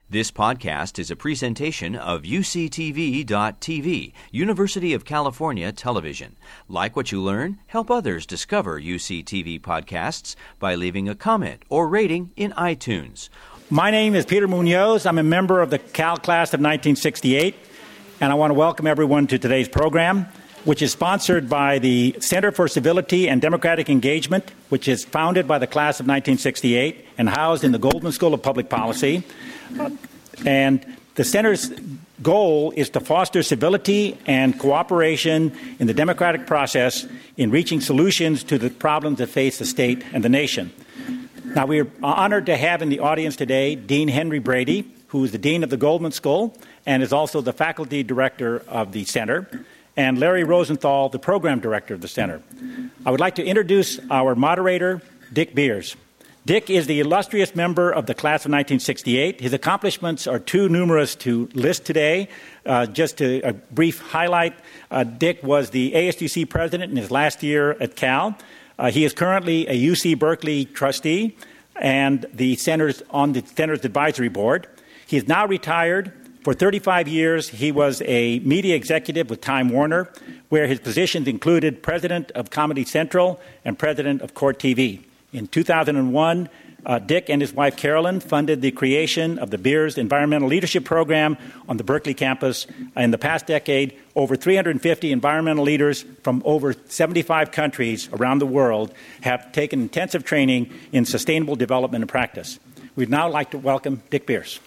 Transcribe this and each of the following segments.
This podcast is a presentation of UCTV.tv, University of California Television. Like what you learn? Help others discover UCTV podcasts by leaving a comment or rating in iTunes. My name is Peter Munoz. I'm a member of the Cal Class of 1968, and I want to welcome everyone to today's program, which is sponsored by the Center for Civility and Democratic Engagement, which is founded by the Class of 1968 and housed in the Goldman School of Public Policy. And the Center's goal is to foster civility and cooperation in the democratic process in reaching solutions to the problems that face the state and the nation. Now, we are honored to have in the audience today Dean Henry Brady, who is the Dean of the Goldman School and is also the Faculty Director of the Center, and Larry Rosenthal, the Program Director of the Center. I would like to introduce our moderator, Dick Beers. Dick is the illustrious member of the Class of 1968. His accomplishments are too numerous to list today. Just to a brief highlight, Dick was the ASUC president in his last year at Cal. He is currently a UC Berkeley trustee and on the Center's advisory board. He is now retired. For 35 years, he was a media executive with Time Warner, where his positions included president of Comedy Central and president of Court TV. In 2001, Dick and his wife Carolyn funded the creation of the Beers Environmental Leadership Program on the Berkeley campus. In the past decade, over 350 environmental leaders from over 75 countries around the world have taken intensive training in sustainable development and practice. We'd now like to welcome Dick Beers.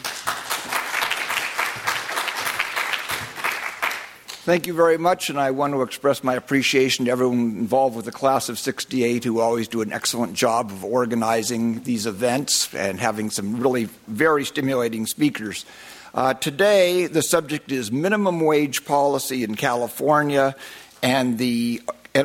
Thank you very much, and I want to express my appreciation to everyone involved with the Class of 68 who always do an excellent job of organizing these events and having some really very stimulating speakers. Today, the subject is minimum wage policy in California and the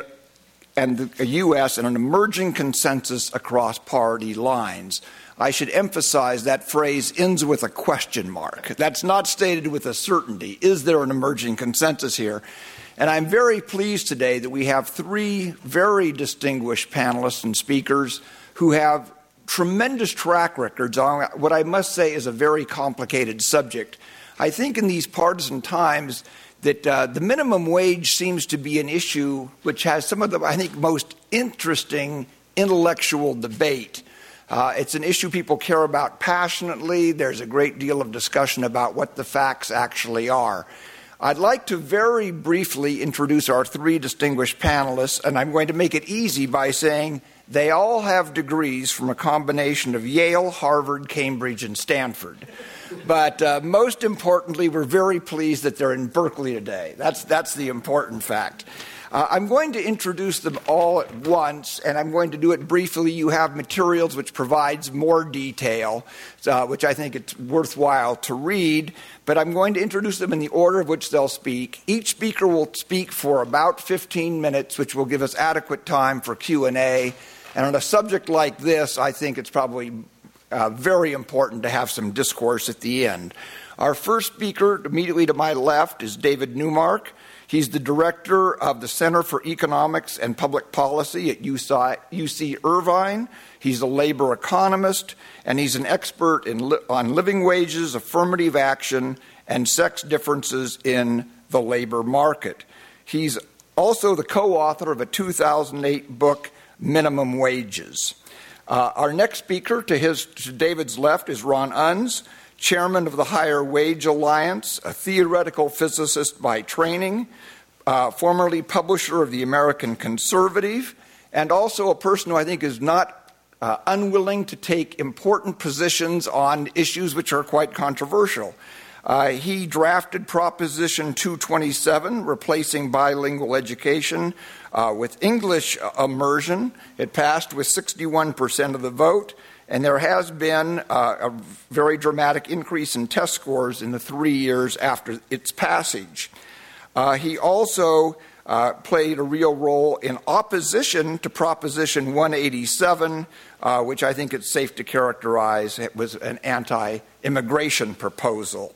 U.S. and an emerging consensus across party lines. I should emphasize that phrase ends with a question mark. That's not stated with a certainty. Is there an emerging consensus here? And I'm very pleased today that we have three very distinguished panelists and speakers who have tremendous track records on what I must say is a very complicated subject. I think in these partisan times that the minimum wage seems to be an issue which has some of the, I think, most interesting intellectual debate. It's an issue people care about passionately. There's a great deal of discussion about what the facts actually are. I'd like to very briefly introduce our three distinguished panelists, and I'm going to make it easy by saying they all have degrees from a combination of Yale, Harvard, Cambridge, and Stanford. But most importantly, we're very pleased that they're in Berkeley today. That's the important fact. I'm going to introduce them all at once, and I'm going to do it briefly. You have materials which provides more detail, which I think it's worthwhile to read, but I'm going to introduce them in the order of which they'll speak. Each speaker will speak for about 15 minutes, which will give us adequate time for Q&A. And on a subject like this, I think it's probably very important to have some discourse at the end. Our first speaker, immediately to my left, is David Neumark. He's the director of the Center for Economics and Public Policy at UC Irvine. He's a labor economist, and he's an expert on living wages, affirmative action, and sex differences in the labor market. He's also the co-author of a 2008 book, Minimum Wages. Our next speaker to David's left is Ron Unz, chairman of the Higher Wage Alliance, a theoretical physicist by training, formerly publisher of the American Conservative, and also a person who I think is not unwilling to take important positions on issues which are quite controversial. He drafted Proposition 227, replacing bilingual education with English immersion. It passed with 61% of the vote. And there has been a very dramatic increase in test scores in the 3 years after its passage. He also played a real role in opposition to Proposition 187, which I think it's safe to characterize it was an anti-immigration proposal.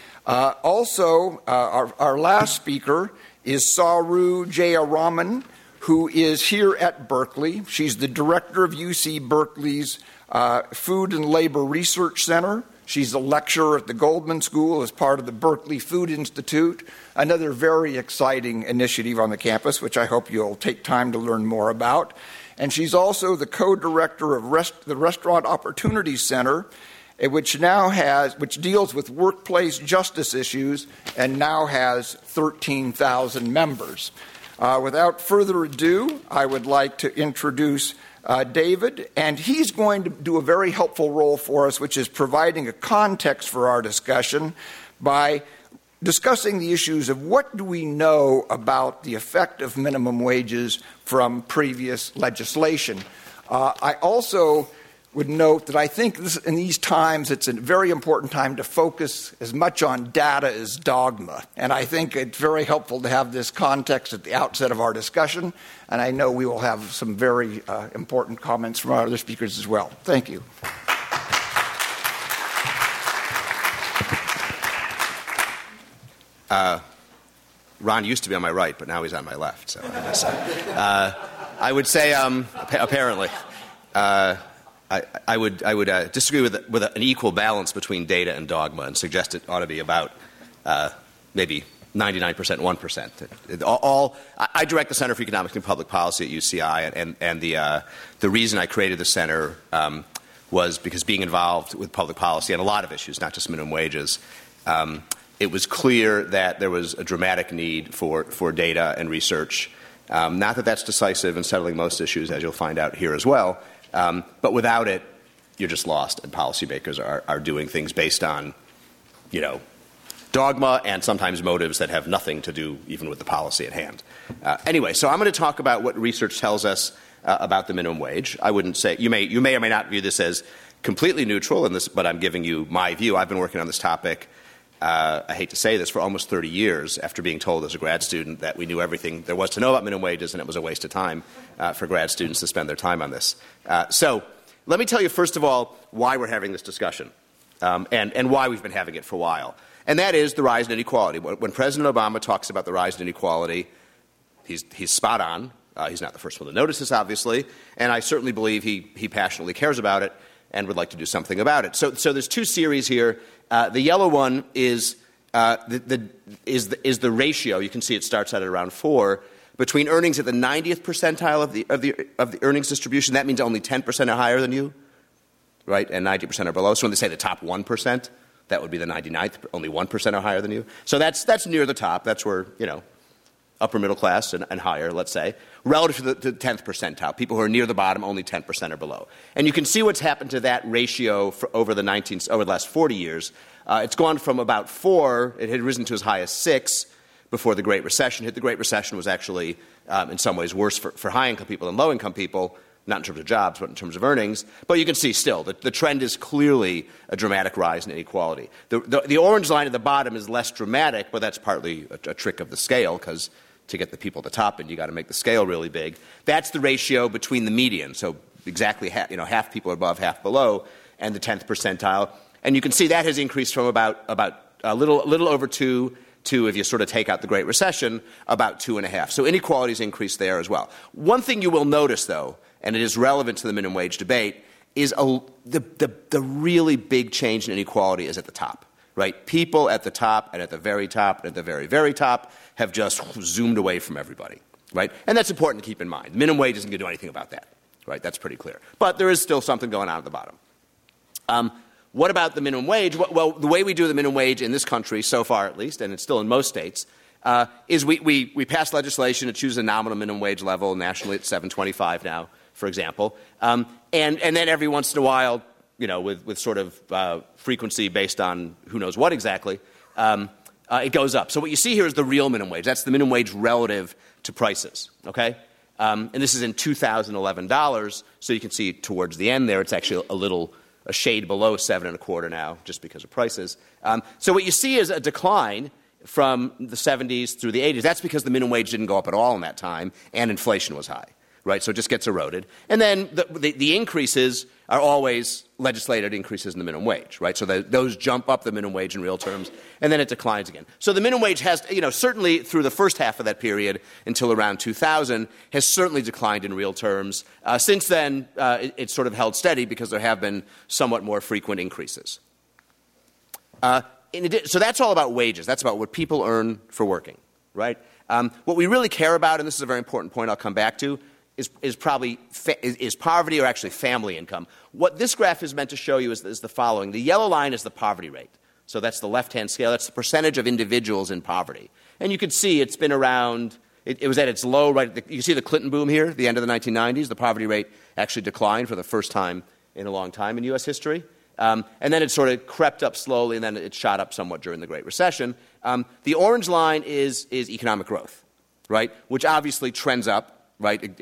Our last speaker is Saru Jayaraman, who is here at Berkeley. She's the director of UC Berkeley's Food and Labor Research Center. She's a lecturer at the Goldman School as part of the Berkeley Food Institute, another very exciting initiative on the campus, which I hope you'll take time to learn more about. And she's also the co-director of the Restaurant Opportunities Center, which deals with workplace justice issues and now has 13,000 members. Without further ado, I would like to introduce David, and he's going to do a very helpful role for us, which is providing a context for our discussion by discussing the issues of what do we know about the effect of minimum wages from previous legislation. I also would note that I think in these times it's a very important time to focus as much on data as dogma. And I think it's very helpful to have this context at the outset of our discussion. And I know we will have some very important comments from our other speakers as well. Thank you. Ron used to be on my right, but now he's on my left. So I would say, apparently, I would disagree with an equal balance between data and dogma and suggest it ought to be about maybe 99%, 1%. I direct the Center for Economics and Public Policy at UCI, and the reason I created the center was because being involved with public policy on a lot of issues, not just minimum wages, it was clear that there was a dramatic need for data and research. Not that that's decisive in settling most issues, as you'll find out here as well, but without it, you're just lost, and policymakers are doing things based on, dogma and sometimes motives that have nothing to do even with the policy at hand. Anyway, so I'm going to talk about what research tells us about the minimum wage. I wouldn't say you may or may not view this as completely neutral, but I'm giving you my view. I've been working on this topic. I hate to say this, for almost 30 years after being told as a grad student that we knew everything there was to know about minimum wages and it was a waste of time for grad students to spend their time on this. So let me tell you, first of all, why we're having this discussion and why we've been having it for a while. And that is the rise in inequality. When President Obama talks about the rise in inequality, he's spot on. He's not the first one to notice this, obviously, and I certainly believe he passionately cares about it and would like to do something about it. So there's two series here. The yellow one is the ratio. You can see it starts out at around 4 between earnings at the 90th percentile of the earnings distribution. That means only 10% are higher than you, right? And 90% are below. So when they say the top 1%, that would be the 99th. Only 1% are higher than you. So that's near the top. That's where upper middle class and higher, let's say, relative to the 10th percentile. People who are near the bottom, only 10% are below. And you can see what's happened to that ratio over the last 40 years. It's gone from about 4. It had risen to as high as 6 before the Great Recession hit. The Great Recession was actually, in some ways, worse for high-income people than low-income people, not in terms of jobs, but in terms of earnings. But you can see still that the trend is clearly a dramatic rise in inequality. The orange line at the bottom is less dramatic, but that's partly a trick of the scale, because to get the people at the top and you got to make the scale really big. That's the ratio between the median, so exactly half people above, half below, and the 10th percentile. And you can see that has increased from about a little over 2 to, if you sort of take out the Great Recession, about 2.5. So inequality has increased there as well. One thing you will notice, though, and it is relevant to the minimum wage debate, is the really big change in inequality is at the top. Right? People at the top and at the very top and at the very, very top have just zoomed away from everybody. Right? And that's important to keep in mind. The minimum wage isn't going to do anything about that. Right? That's pretty clear. But there is still something going on at the bottom. What about the minimum wage? Well, the way we do the minimum wage in this country, so far at least, and it's still in most states, is we pass legislation to choose a nominal minimum wage level nationally at $7.25 now, for example. And then every once in a while, with sort of frequency based on who knows what exactly, it goes up. So what you see here is the real minimum wage. That's the minimum wage relative to prices, okay? And this is in $2,011. So you can see towards the end there, it's actually a shade below 7.25 now, just because of prices. So what you see is a decline from the 70s through the 80s. That's because the minimum wage didn't go up at all in that time, and inflation was high. Right, so it just gets eroded. And then the increases are always legislated increases in the minimum wage, right? So those jump up the minimum wage in real terms, and then it declines again. So the minimum wage has, certainly through the first half of that period until around 2000, has certainly declined in real terms. Since then, it's sort of held steady because there have been somewhat more frequent increases. So that's all about wages. That's about what people earn for working, right? What we really care about, and this is a very important point I'll come back to, is poverty or actually family income. What this graph is meant to show you is the following. The yellow line is the poverty rate. So that's the left-hand scale. That's the percentage of individuals in poverty. And you can see it's been around – it was at its low right – you can see the Clinton boom here, the end of the 1990s. The poverty rate actually declined for the first time in a long time in U.S. history. And then it sort of crept up slowly, and then it shot up somewhat during the Great Recession. The orange line is economic growth, right, which obviously trends up. Right,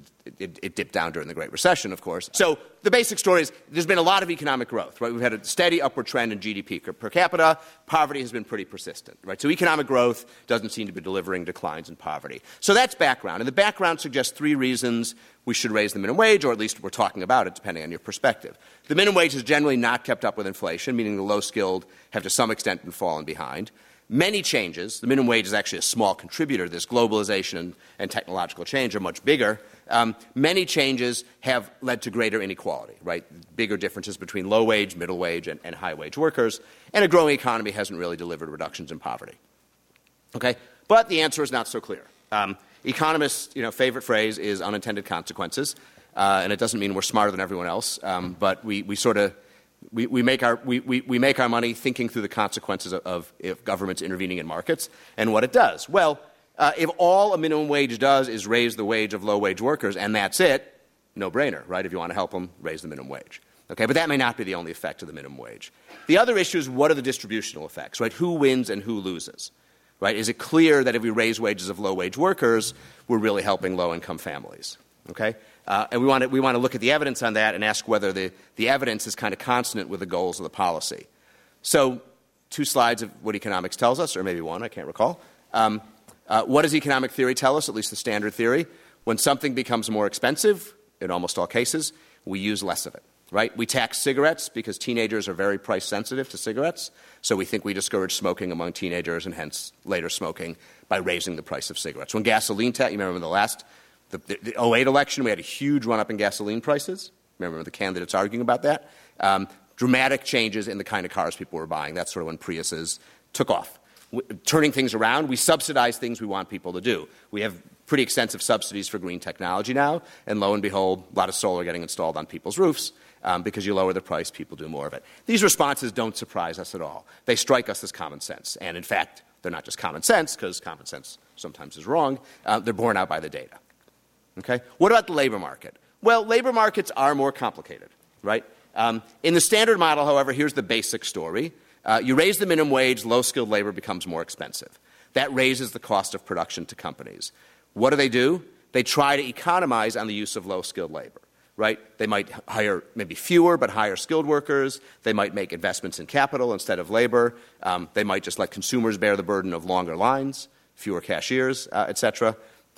it dipped down during the Great Recession, of course. So the basic story is there's been a lot of economic growth. Right, we've had a steady upward trend in GDP per capita. Poverty has been pretty persistent. Right, so economic growth doesn't seem to be delivering declines in poverty. So that's background, and the background suggests 3 reasons we should raise the minimum wage, or at least we're talking about it, depending on your perspective. The minimum wage has generally not kept up with inflation, meaning the low-skilled have to some extent been fallen behind. Many changes, the minimum wage is actually a small contributor. This globalization and technological change are much bigger. Many changes have led to greater inequality, right? Bigger differences between low-wage, middle-wage, and high-wage workers. And a growing economy hasn't really delivered reductions in poverty. Okay? But the answer is not so clear. Economists' favorite phrase is unintended consequences. And it doesn't mean we're smarter than everyone else, but we make our money thinking through the consequences of if government's intervening in markets and what it does. Well, if all a minimum wage does is raise the wage of low-wage workers and that's it, no-brainer, right? If you want to help them, raise the minimum wage. Okay, but that may not be the only effect of the minimum wage. The other issue is what are the distributional effects, right? Who wins and who loses, right? Is it clear that if we raise wages of low-wage workers, we're really helping low-income families, okay? And we want to look at the evidence on that and ask whether the evidence is kind of consonant with the goals of the policy. So 2 slides of what economics tells us, or maybe 1, I can't recall. What does economic theory tell us, at least the standard theory? When something becomes more expensive, in almost all cases, we use less of it, right? We tax cigarettes because teenagers are very price sensitive to cigarettes, so we think we discourage smoking among teenagers and hence later smoking by raising the price of cigarettes. When gasoline tax, you remember the 08 election, we had a huge run-up in gasoline prices. Remember the candidates arguing about that? Dramatic changes in the kind of cars people were buying. That's sort of when Priuses took off. Turning things around, we subsidize things we want people to do. We have pretty extensive subsidies for green technology now, and lo and behold, a lot of solar getting installed on people's roofs. Because you lower the price, people do more of it. These responses don't surprise us at all. They strike us as common sense. And in fact, they're not just common sense, because common sense sometimes is wrong. They're borne out by the data. Okay? What about the labor market? Well, labor markets are more complicated, right? In the standard model, however, here's the basic story. You raise the minimum wage, low-skilled labor becomes more expensive. That raises the cost of production to companies. What do? They try to economize on the use of low-skilled labor, right? They might hire maybe fewer but higher skilled workers. They might make investments in capital instead of labor. They might just let consumers bear the burden of longer lines, fewer cashiers, et cetera.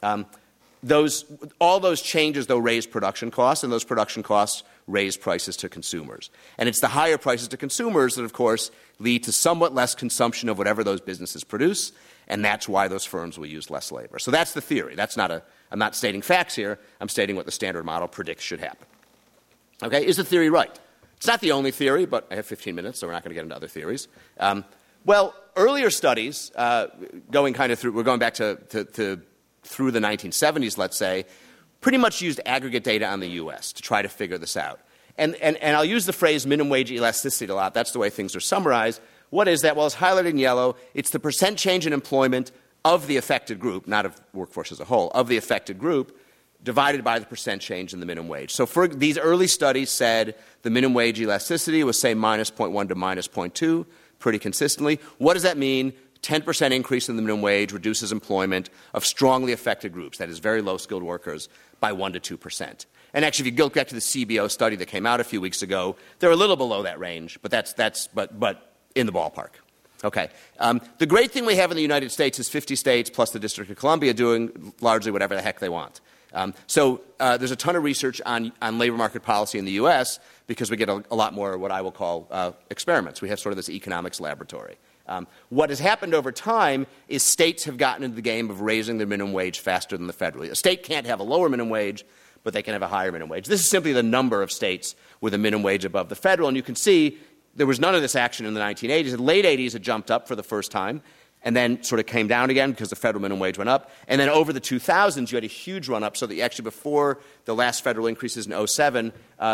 All those changes, though, raise production costs, and those production costs raise prices to consumers. And it's the higher prices to consumers that, of course, lead to somewhat less consumption of whatever those businesses produce, and that's why those firms will use less labor. So that's the theory. I'm not stating facts here. I'm stating what the standard model predicts should happen. Okay, is the theory right? It's not the only theory, but I have 15 minutes, so we're not going to get into other theories. Well, earlier studies, we're going back to through the 1970s, let's say, pretty much used aggregate data on the U.S. to try to figure this out. And I'll use the phrase minimum wage elasticity a lot. That's the way things are summarized. What is that? Well, it's highlighted in yellow. It's the percent change in employment of the affected group, not of workforce as a whole, of the affected group, divided by the percent change in the minimum wage. So for these early studies said the minimum wage elasticity was, say, minus 0.1 to minus 0.2 pretty consistently. What does that mean? 10% increase in the minimum wage reduces employment of strongly affected groups, that is, very low-skilled workers, by 1 to 2%. And actually, if you go back to the CBO study that came out a few weeks ago, they're a little below that range, but that's in the ballpark. Okay. The great thing we have in the United States is 50 states plus the District of Columbia doing largely whatever the heck they want. So there's a ton of research on labor market policy in the U.S. because we get a lot more what I will call experiments. We have sort of this economics laboratory. What has happened over time is states have gotten into the game of raising their minimum wage faster than the federal. A state can't have a lower minimum wage, but they can have a higher minimum wage. This is simply the number of states with a minimum wage above the federal. And you can see there was none of this action in the 1980s. In the late 80s, it jumped up for the first time and then sort of came down again because the federal minimum wage went up. And then over the 2000s, you had a huge run-up so that actually before the last federal increases in 2007,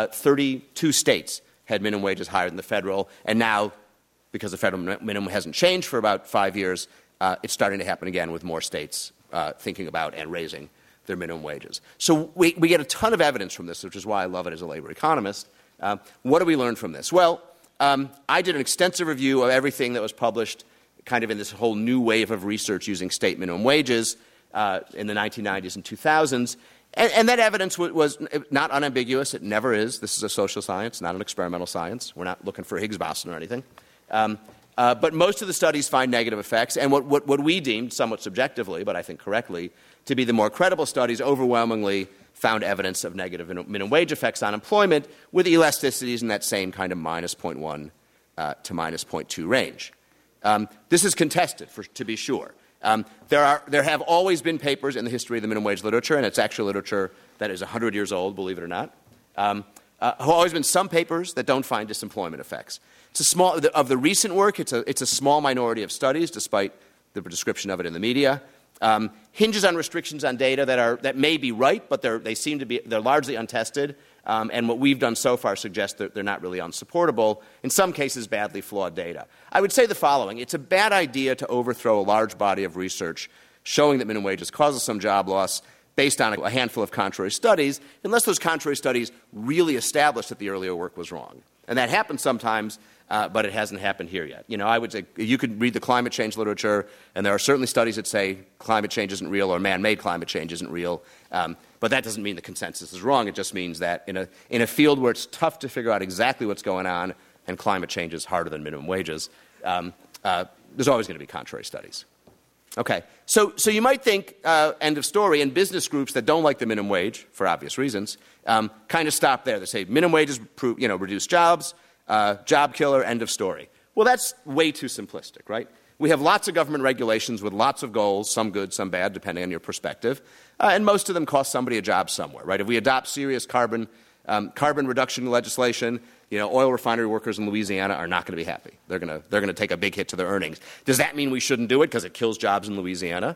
32 states had minimum wages higher than the federal. And now, because the federal minimum hasn't changed for about 5 years, it's starting to happen again with more states thinking about and raising their minimum wages. So we get a ton of evidence from this, which is why I love it as a labor economist. What do we learn from this? Well, I did an extensive review of everything that was published kind of in this whole new wave of research using state minimum wages in the 1990s and 2000s. And that evidence was not unambiguous. It never is. This is a social science, not an experimental science. We're not looking for Higgs boson or anything. But most of the studies find negative effects. And what we deemed, somewhat subjectively, but I think correctly, to be the more credible studies overwhelmingly found evidence of negative minimum wage effects on employment with elasticities in that same kind of minus 0.1 to minus 0.2 range. This is contested, to be sure. There have always been papers in the history of the minimum wage literature, and it's actually literature that is 100 years old, believe it or not. Have always been some papers that don't find disemployment effects. Of the recent work, it's a small minority of studies, despite the description of it in the media. Hinges on restrictions on data that may be right, but they're largely untested. And what we've done so far suggests that they're not really unsupportable, in some cases badly flawed data. I would say the following. It's a bad idea to overthrow a large body of research showing that minimum wages causes some job loss based on a handful of contrary studies, unless those contrary studies really establish that the earlier work was wrong. And that happens sometimes, but it hasn't happened here yet. I would say you could read the climate change literature, and there are certainly studies that say climate change isn't real or man-made climate change isn't real. But that doesn't mean the consensus is wrong. It just means that in a field where it's tough to figure out exactly what's going on and climate change is harder than minimum wages, there's always going to be contrary studies. Okay, so you might think, end of story, and business groups that don't like the minimum wage, for obvious reasons, kind of stop there. They say minimum wages reduce jobs, job killer, end of story. Well, that's way too simplistic, right? We have lots of government regulations with lots of goals, some good, some bad, depending on your perspective, and most of them cost somebody a job somewhere, right? If we adopt serious carbon reduction legislation, oil refinery workers in Louisiana are not going to be happy. They're going to take a big hit to their earnings. Does that mean we shouldn't do it because it kills jobs in Louisiana?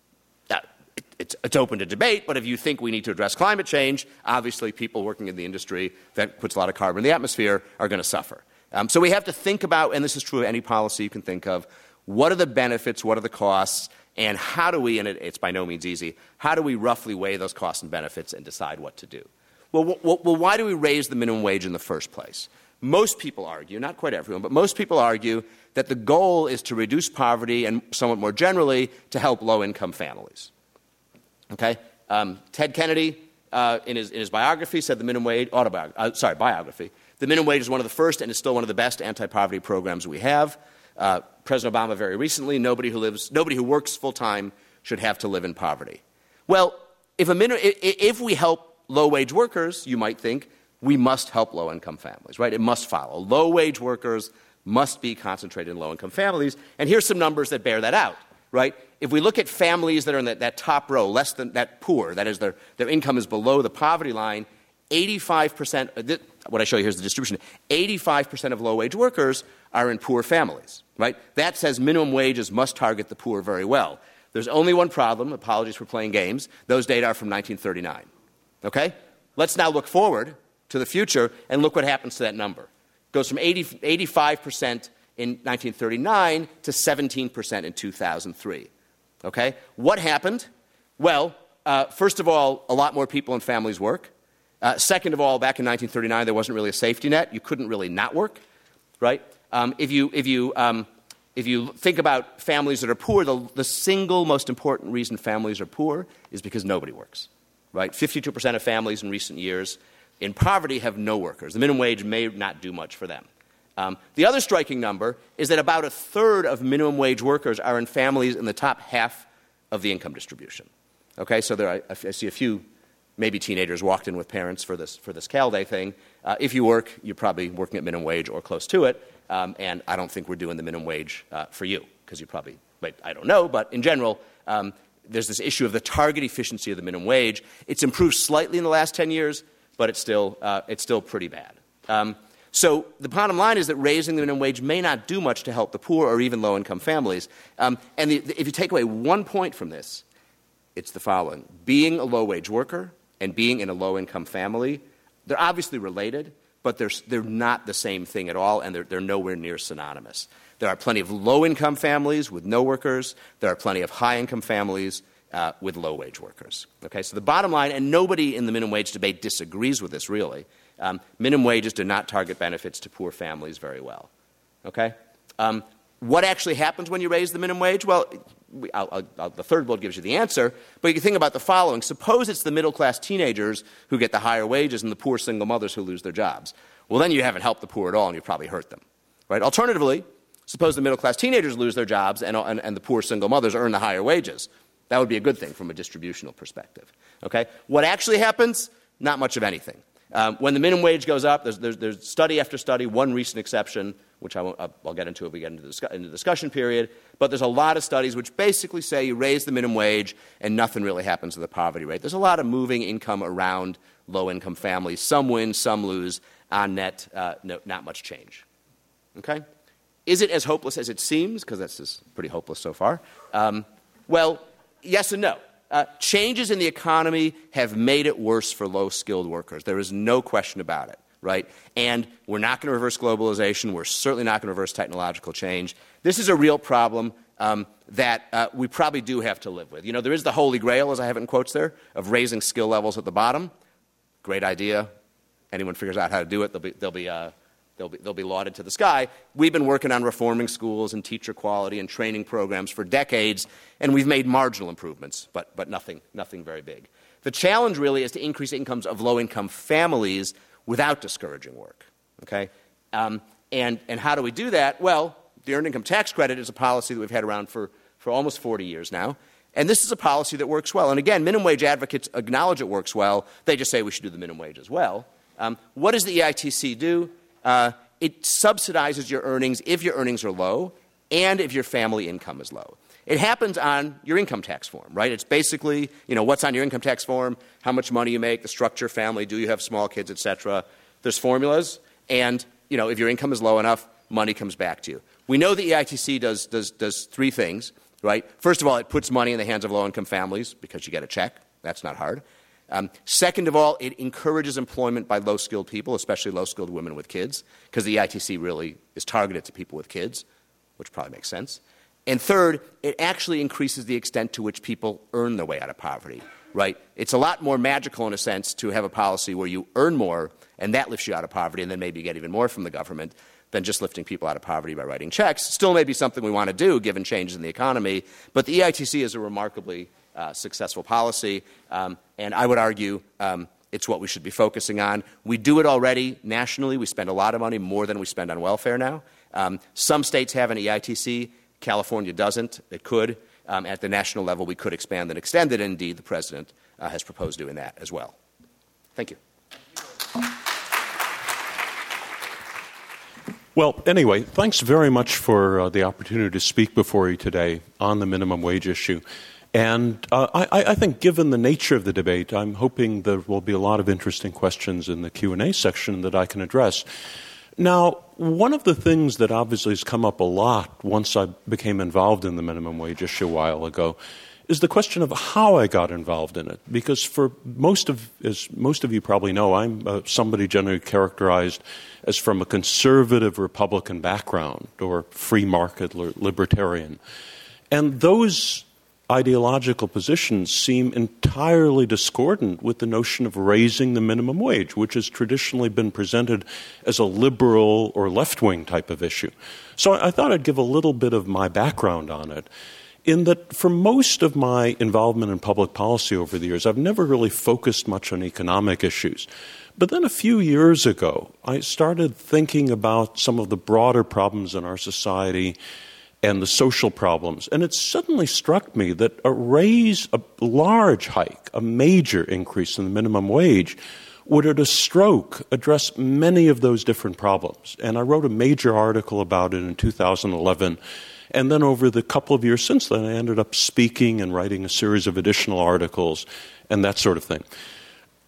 It's open to debate, but if you think we need to address climate change, obviously people working in the industry that puts a lot of carbon in the atmosphere are going to suffer. So we have to think about, and this is true of any policy you can think of, what are the benefits, what are the costs, and how do we, and it's by no means easy, how do we roughly weigh those costs and benefits and decide what to do? Well, why do we raise the minimum wage in the first place? Most people argue, not quite everyone, but most people argue that the goal is to reduce poverty and somewhat more generally to help low-income families. Okay? Ted Kennedy, in his biography, said the minimum wage, biography, the minimum wage is one of the first and is still one of the best anti-poverty programs we have. President Obama very recently, nobody who works full-time should have to live in poverty. Well, if we help low-wage workers, you might think, we must help low-income families, right? It must follow. Low-wage workers must be concentrated in low-income families. And here's some numbers that bear that out, right? If we look at families that are in that top row, less than that poor, that is their income is below the poverty line, 85%, what I show you here is the distribution, 85% of low-wage workers are in poor families, right? That says minimum wages must target the poor very well. There's only one problem. Apologies for playing games. Those data are from 1939. Okay? Let's now look forward to the future and look what happens to that number. It goes from 85% in 1939 to 17% in 2003. Okay? What happened? Well, first of all, a lot more people and families work. Second of all, back in 1939, there wasn't really a safety net. You couldn't really not work, right? If you think about families that are poor, the single most important reason families are poor is because nobody works. Right? 52% of families in recent years in poverty have no workers. The minimum wage may not do much for them. The other striking number is that about a third of minimum wage workers are in families in the top half of the income distribution. Okay, so I see a few maybe teenagers walked in with parents for this Cal Day thing. If you work, you're probably working at minimum wage or close to it, and I don't think we're doing the minimum wage for you because you probably, I don't know, but in general, there's this issue of the target efficiency of the minimum wage. It's improved slightly in the last 10 years, but it's still pretty bad. So the bottom line is that raising the minimum wage may not do much to help the poor or even low-income families. If you take away one point from this, it's the following. Being a low-wage worker and being in a low-income family, they're obviously related, but they're not the same thing at all, and they're nowhere near synonymous. There are plenty of low-income families with no workers. There are plenty of high-income families with low-wage workers. Okay, so the bottom line, and nobody in the minimum wage debate disagrees with this really, minimum wages do not target benefits to poor families very well. Okay? What actually happens when you raise the minimum wage? Well, the third bullet gives you the answer, but you can think about the following. Suppose it's the middle-class teenagers who get the higher wages and the poor single mothers who lose their jobs. Well, then you haven't helped the poor at all, and you've probably hurt them. Right? Alternatively, suppose the middle-class teenagers lose their jobs and the poor single mothers earn the higher wages. That would be a good thing from a distributional perspective. Okay? What actually happens? Not much of anything. When the minimum wage goes up, there's study after study, one recent exception, which I'll get into if we get into the discussion period, but there's a lot of studies which basically say you raise the minimum wage and nothing really happens to the poverty rate. There's a lot of moving income around low-income families. Some win, some lose. On net, not much change. Okay? Is it as hopeless as it seems? Because that's just pretty hopeless so far. Well, yes and no. Changes in the economy have made it worse for low-skilled workers. There is no question about it, right? And we're not going to reverse globalization. We're certainly not going to reverse technological change. This is a real problem that we probably do have to live with. You know, there is the holy grail, as I have it in quotes there, of raising skill levels at the bottom. Great idea. Anyone figures out how to do it, they'll be lauded to the sky. We've been working on reforming schools and teacher quality and training programs for decades, and we've made marginal improvements, but nothing very big. The challenge really is to increase incomes of low-income families without discouraging work. Okay, and how do we do that? Well, the Earned Income Tax Credit is a policy that we've had around for almost 40 years now, and this is a policy that works well. And again, minimum wage advocates acknowledge it works well. They just say we should do the minimum wage as well. What does the EITC do? It subsidizes your earnings if your earnings are low and if your family income is low. It happens on your income tax form, right? It's basically, what's on your income tax form, how much money you make, the structure of family, do you have small kids, et cetera. There's formulas, and, if your income is low enough, money comes back to you. We know the EITC does three things, right? First of all, it puts money in the hands of low-income families because you get a check. That's not hard. Second of all, it encourages employment by low-skilled people, especially low-skilled women with kids, because the EITC really is targeted to people with kids, which probably makes sense. And third, it actually increases the extent to which people earn their way out of poverty, right? It's a lot more magical, in a sense, to have a policy where you earn more, and that lifts you out of poverty, and then maybe you get even more from the government than just lifting people out of poverty by writing checks. Still may be something we want to do, given changes in the economy, but the EITC is a remarkably successful policy, and I would argue it's what we should be focusing on. We do it already nationally. We spend a lot of money, more than we spend on welfare now. Some states have an EITC. California doesn't. It could. At the national level, we could expand and extend it. Indeed, the President has proposed doing that as well. Thank you. Well, anyway, thanks very much for the opportunity to speak before you today on the minimum wage issue. And I think given the nature of the debate, I'm hoping there will be a lot of interesting questions in the Q&A section that I can address. Now, one of the things that obviously has come up a lot once I became involved in the minimum wage issue a while ago is the question of how I got involved in it. Because as most of you probably know, I'm somebody generally characterized as from a conservative Republican background or free market libertarian. And those ideological positions seem entirely discordant with the notion of raising the minimum wage, which has traditionally been presented as a liberal or left-wing type of issue. So I thought I'd give a little bit of my background on it, in that for most of my involvement in public policy over the years, I've never really focused much on economic issues. But then a few years ago, I started thinking about some of the broader problems in our society and the social problems. And it suddenly struck me that a large hike, a major increase in the minimum wage would at a stroke address many of those different problems. And I wrote a major article about it in 2011. And then over the couple of years since then, I ended up speaking and writing a series of additional articles and that sort of thing.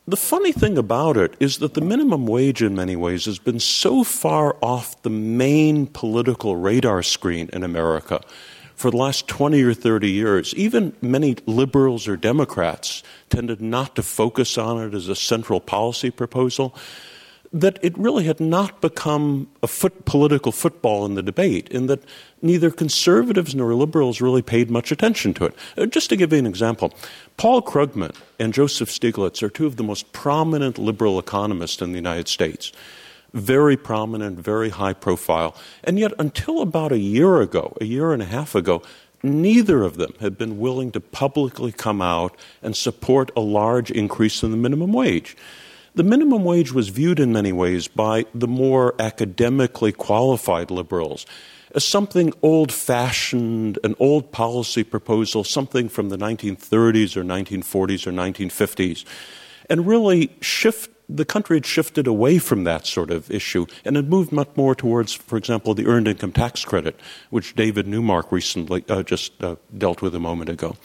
The funny thing about it is that the minimum wage in many ways has been so far off the main political radar screen in America for the last 20 or 30 years. Even many liberals or Democrats tended not to focus on it as a central policy proposal, that it really had not become a political football in the debate, in that neither conservatives nor liberals really paid much attention to it. Just to give you an example, Paul Krugman and Joseph Stiglitz are two of the most prominent liberal economists in the United States. Very prominent, very high profile. And yet until about a year and a half ago, neither of them had been willing to publicly come out and support a large increase in the minimum wage. The minimum wage was viewed in many ways by the more academically qualified liberals as something old-fashioned, an old policy proposal, something from the 1930s or 1940s or 1950s. And really the country had shifted away from that sort of issue and had moved much more towards, for example, the earned income tax credit, which David Newmark recently just dealt with a moment ago.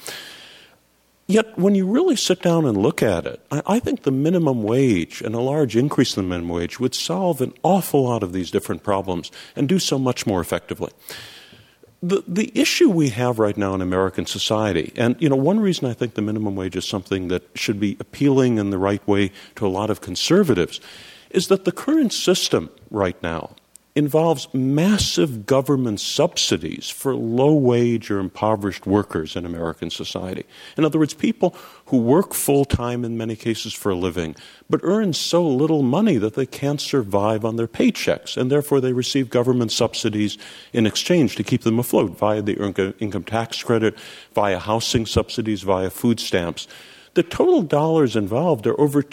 Yet when you really sit down and look at it, I think the minimum wage and a large increase in the minimum wage would solve an awful lot of these different problems and do so much more effectively. The issue we have right now in American society, and one reason I think the minimum wage is something that should be appealing in the right way to a lot of conservatives, is that the current system right now involves massive government subsidies for low-wage or impoverished workers in American society. In other words, people who work full-time in many cases for a living, but earn so little money that they can't survive on their paychecks, and therefore they receive government subsidies in exchange to keep them afloat via the income tax credit, via housing subsidies, via food stamps. The total dollars involved are over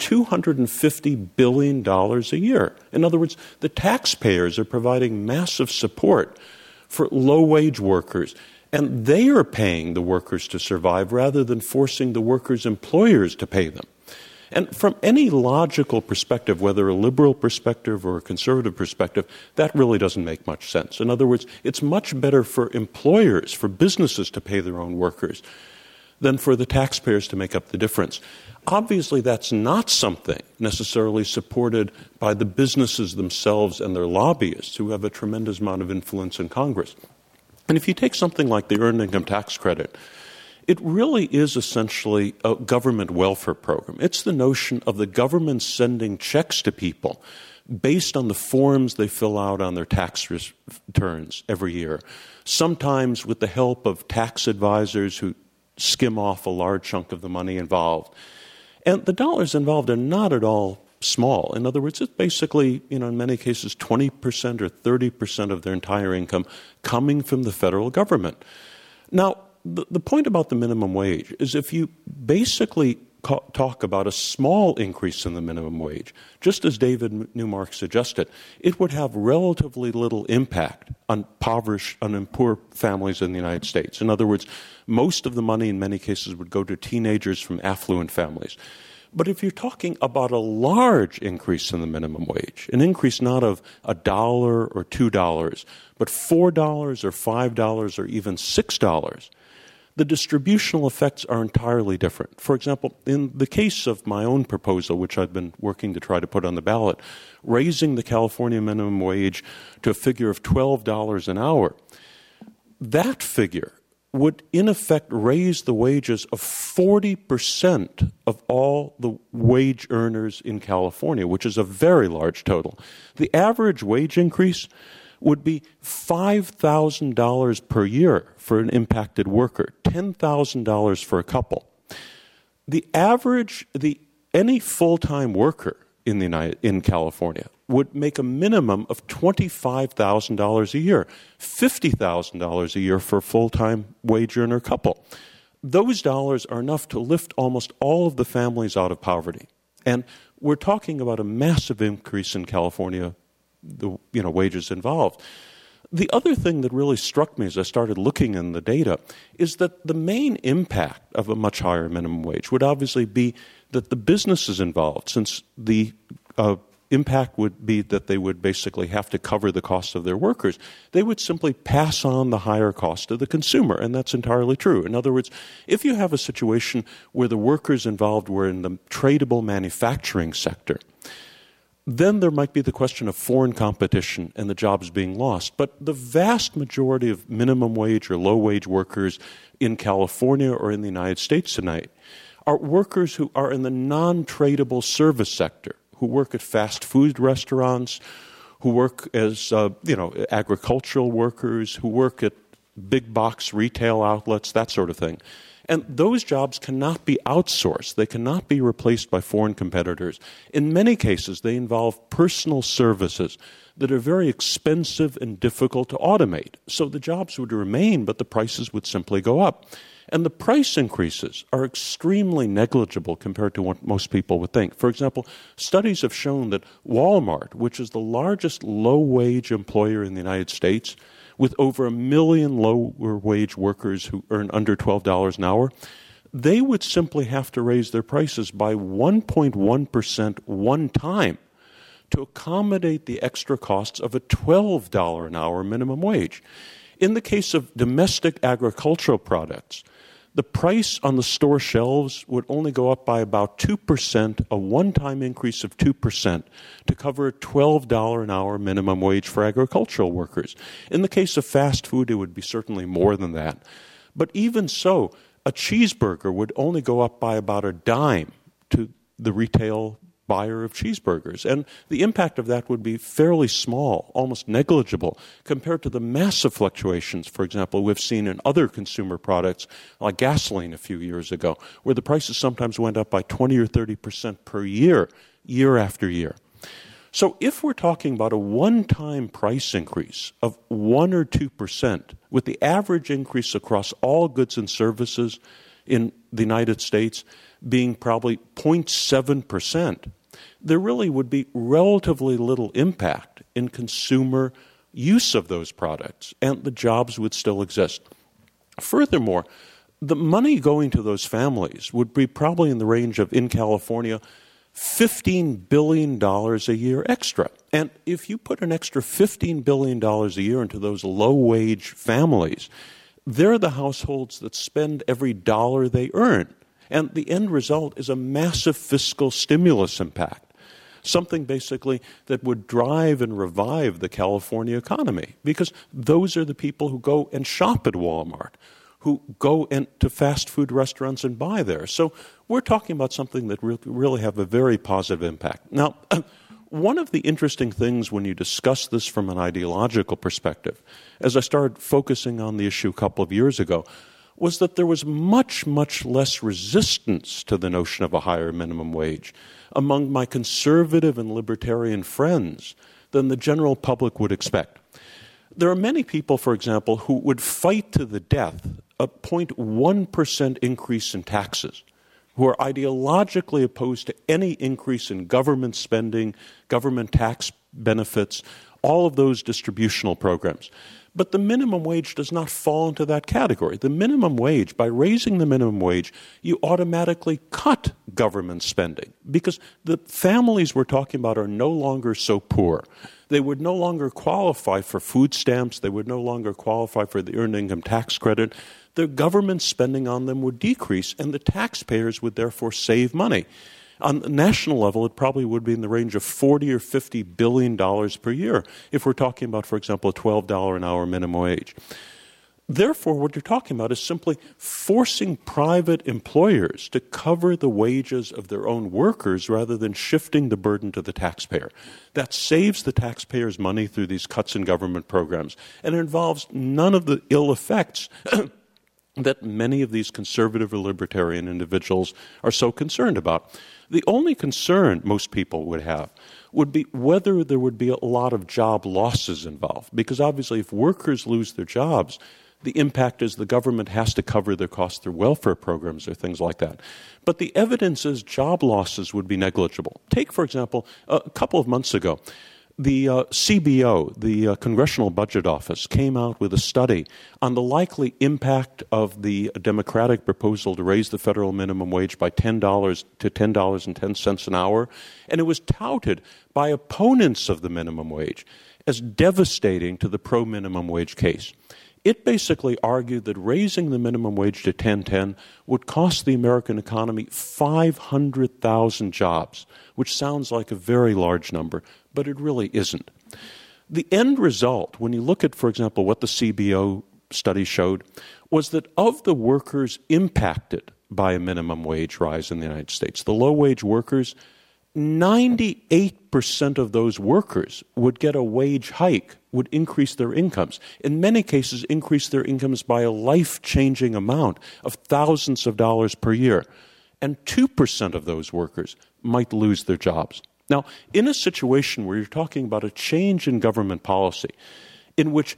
$250 billion a year. In other words, the taxpayers are providing massive support for low-wage workers, and they are paying the workers to survive rather than forcing the workers' employers to pay them. And from any logical perspective, whether a liberal perspective or a conservative perspective, that really doesn't make much sense. In other words, it's much better for employers, for businesses to pay their own workers than for the taxpayers to make up the difference. Obviously, that's not something necessarily supported by the businesses themselves and their lobbyists, who have a tremendous amount of influence in Congress. And if you take something like the Earned Income Tax Credit, it really is essentially a government welfare program. It's the notion of the government sending checks to people based on the forms they fill out on their tax returns every year, sometimes with the help of tax advisors who skim off a large chunk of the money involved. And the dollars involved are not at all small. In other words, it's basically, in many cases, 20% or 30% of their entire income coming from the federal government. Now, the point about the minimum wage is if you basically talk about a small increase in the minimum wage, just as David Newmark suggested, it would have relatively little impact on poor families in the United States. In other words, most of the money in many cases would go to teenagers from affluent families. But if you're talking about a large increase in the minimum wage, an increase not of $1 or $2, but $4 or $5 or even $6, the distributional effects are entirely different. For example, in the case of my own proposal, which I've been working to try to put on the ballot, raising the California minimum wage to a figure of $12 an hour, that figure would in effect raise the wages of 40% of all the wage earners in California, which is a very large total. The average wage increase would be $5,000 per year for an impacted worker, $10,000 for a couple. Any full-time worker in California would make a minimum of $25,000 a year, $50,000 a year for a full-time wage earner couple. Those dollars are enough to lift almost all of the families out of poverty. And we're talking about a massive increase in California, the wages involved. The other thing that really struck me as I started looking in the data is that the main impact of a much higher minimum wage would obviously be that the businesses involved, since the impact would be that they would basically have to cover the cost of their workers. They would simply pass on the higher cost to the consumer, and that's entirely true. In other words, if you have a situation where the workers involved were in the tradable manufacturing sector, then there might be the question of foreign competition and the jobs being lost. But the vast majority of minimum wage or low-wage workers in California or in the United States tonight are workers who are in the non-tradable service sector, who work at fast food restaurants, who work as agricultural workers, who work at big box retail outlets, that sort of thing. And those jobs cannot be outsourced. They cannot be replaced by foreign competitors. In many cases, they involve personal services that are very expensive and difficult to automate. So the jobs would remain, but the prices would simply go up. And the price increases are extremely negligible compared to what most people would think. For example, studies have shown that Walmart, which is the largest low-wage employer in the United States, with over 1 million lower-wage workers who earn under $12 an hour, they would simply have to raise their prices by 1.1% one time to accommodate the extra costs of a $12 an hour minimum wage. In the case of domestic agricultural products, the price on the store shelves would only go up by about 2%, a one-time increase of 2%, to cover a $12 an hour minimum wage for agricultural workers. In the case of fast food, it would be certainly more than that. But even so, a cheeseburger would only go up by about a dime to the retail buyer of cheeseburgers. And the impact of that would be fairly small, almost negligible, compared to the massive fluctuations, for example, we've seen in other consumer products like gasoline a few years ago, where the prices sometimes went up by 20 or 30% per year, year after year. So if we're talking about a one-time price increase of 1 or 2%, with the average increase across all goods and services in the United States being probably 0.7%, there really would be relatively little impact in consumer use of those products, and the jobs would still exist. Furthermore, the money going to those families would be probably in the range of, in California, $15 billion a year extra. And if you put an extra $15 billion a year into those low-wage families, they're the households that spend every dollar they earn. And the end result is a massive fiscal stimulus impact, something basically that would drive and revive the California economy, because those are the people who go and shop at Walmart, who go into fast food restaurants and buy there. So we're talking about something that really have a very positive impact. Now, one of the interesting things when you discuss this from an ideological perspective, as I started focusing on the issue a couple of years ago, was that there was much, much less resistance to the notion of a higher minimum wage among my conservative and libertarian friends than the general public would expect. There are many people, for example, who would fight to the death a 0.1% increase in taxes, who are ideologically opposed to any increase in government spending, government tax benefits, all of those distributional programs. But the minimum wage does not fall into that category. The minimum wage, by raising the minimum wage, you automatically cut government spending, because the families we're talking about are no longer so poor. They would no longer qualify for food stamps. They would no longer qualify for the earned income tax credit. The government spending on them would decrease, and the taxpayers would therefore save money. On the national level, it probably would be in the range of $40 or $50 billion per year if we're talking about, for example, a $12 an hour minimum wage. Therefore, what you're talking about is simply forcing private employers to cover the wages of their own workers rather than shifting the burden to the taxpayer. That saves the taxpayers money through these cuts in government programs, and it involves none of the ill effects that many of these conservative or libertarian individuals are so concerned about. The only concern most people would have would be whether there would be a lot of job losses involved, because obviously if workers lose their jobs, the impact is the government has to cover their costs through welfare programs or things like that. But the evidence is job losses would be negligible. Take, for example, a couple of months ago, The CBO, the Congressional Budget Office, came out with a study on the likely impact of the Democratic proposal to raise the federal minimum wage by $10 to $10.10 an hour, and it was touted by opponents of the minimum wage as devastating to the pro-minimum wage case. It basically argued that raising the minimum wage to $10.10 would cost the American economy 500,000 jobs, which sounds like a very large number, but it really isn't. The end result, when you look at, for example, what the CBO study showed, was that of the workers impacted by a minimum wage rise in the United States, the low-wage workers, 98% of those workers would get a wage hike, would increase their incomes. In many cases, increase their incomes by a life-changing amount of thousands of dollars per year. And 2% of those workers might lose their jobs. Now, in a situation where you're talking about a change in government policy in which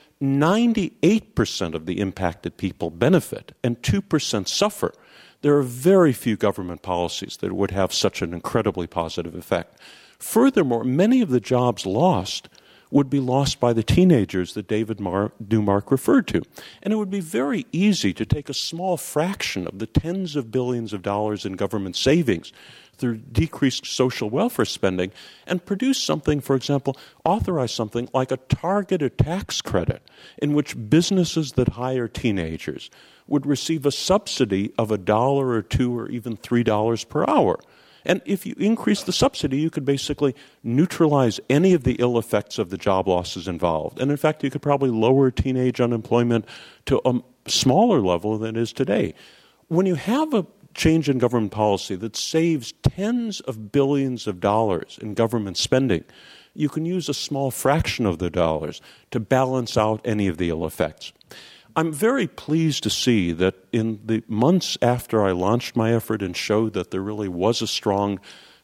98% of the impacted people benefit and 2% suffer, there are very few government policies that would have such an incredibly positive effect. Furthermore, many of the jobs lost would be lost by the teenagers that David Neumark referred to. And it would be very easy to take a small fraction of the tens of billions of dollars in government savings through decreased social welfare spending and produce something, for example, authorize something like a targeted tax credit in which businesses that hire teenagers would receive a subsidy of $1 or $2 or even $3 per hour. And if you increase the subsidy, you could basically neutralize any of the ill effects of the job losses involved. And in fact, you could probably lower teenage unemployment to a smaller level than it is today. When you have a change in government policy that saves tens of billions of dollars in government spending, you can use a small fraction of the dollars to balance out any of the ill effects. I'm very pleased to see that in the months after I launched my effort and showed that there really was a strong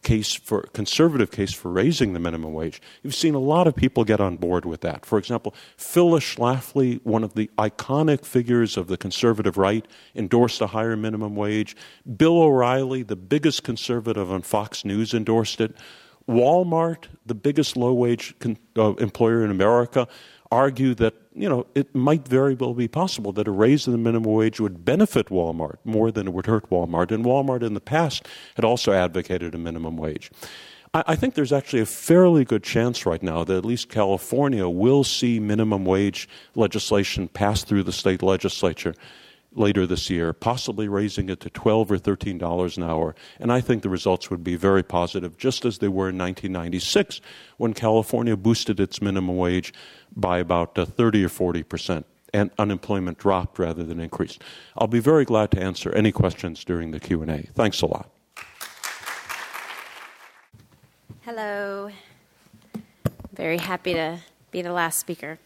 conservative case for raising the minimum wage, you've seen a lot of people get on board with that. For example, Phyllis Schlafly, one of the iconic figures of the conservative right, endorsed a higher minimum wage. Bill O'Reilly, the biggest conservative on Fox News, endorsed it. Walmart, the biggest low-wage employer in America, argue that, it might very well be possible that a raise in the minimum wage would benefit Walmart more than it would hurt Walmart. And Walmart in the past had also advocated a minimum wage. I think there's actually a fairly good chance right now that at least California will see minimum wage legislation pass through the state legislature later this year, possibly raising it to $12 or $13 an hour. And I think the results would be very positive, just as they were in 1996 when California boosted its minimum wage by about 30 or 40%, and unemployment dropped rather than increased. I'll be very glad to answer any questions during the Q&A. Thanks a lot. Hello. Very happy to be the last speaker.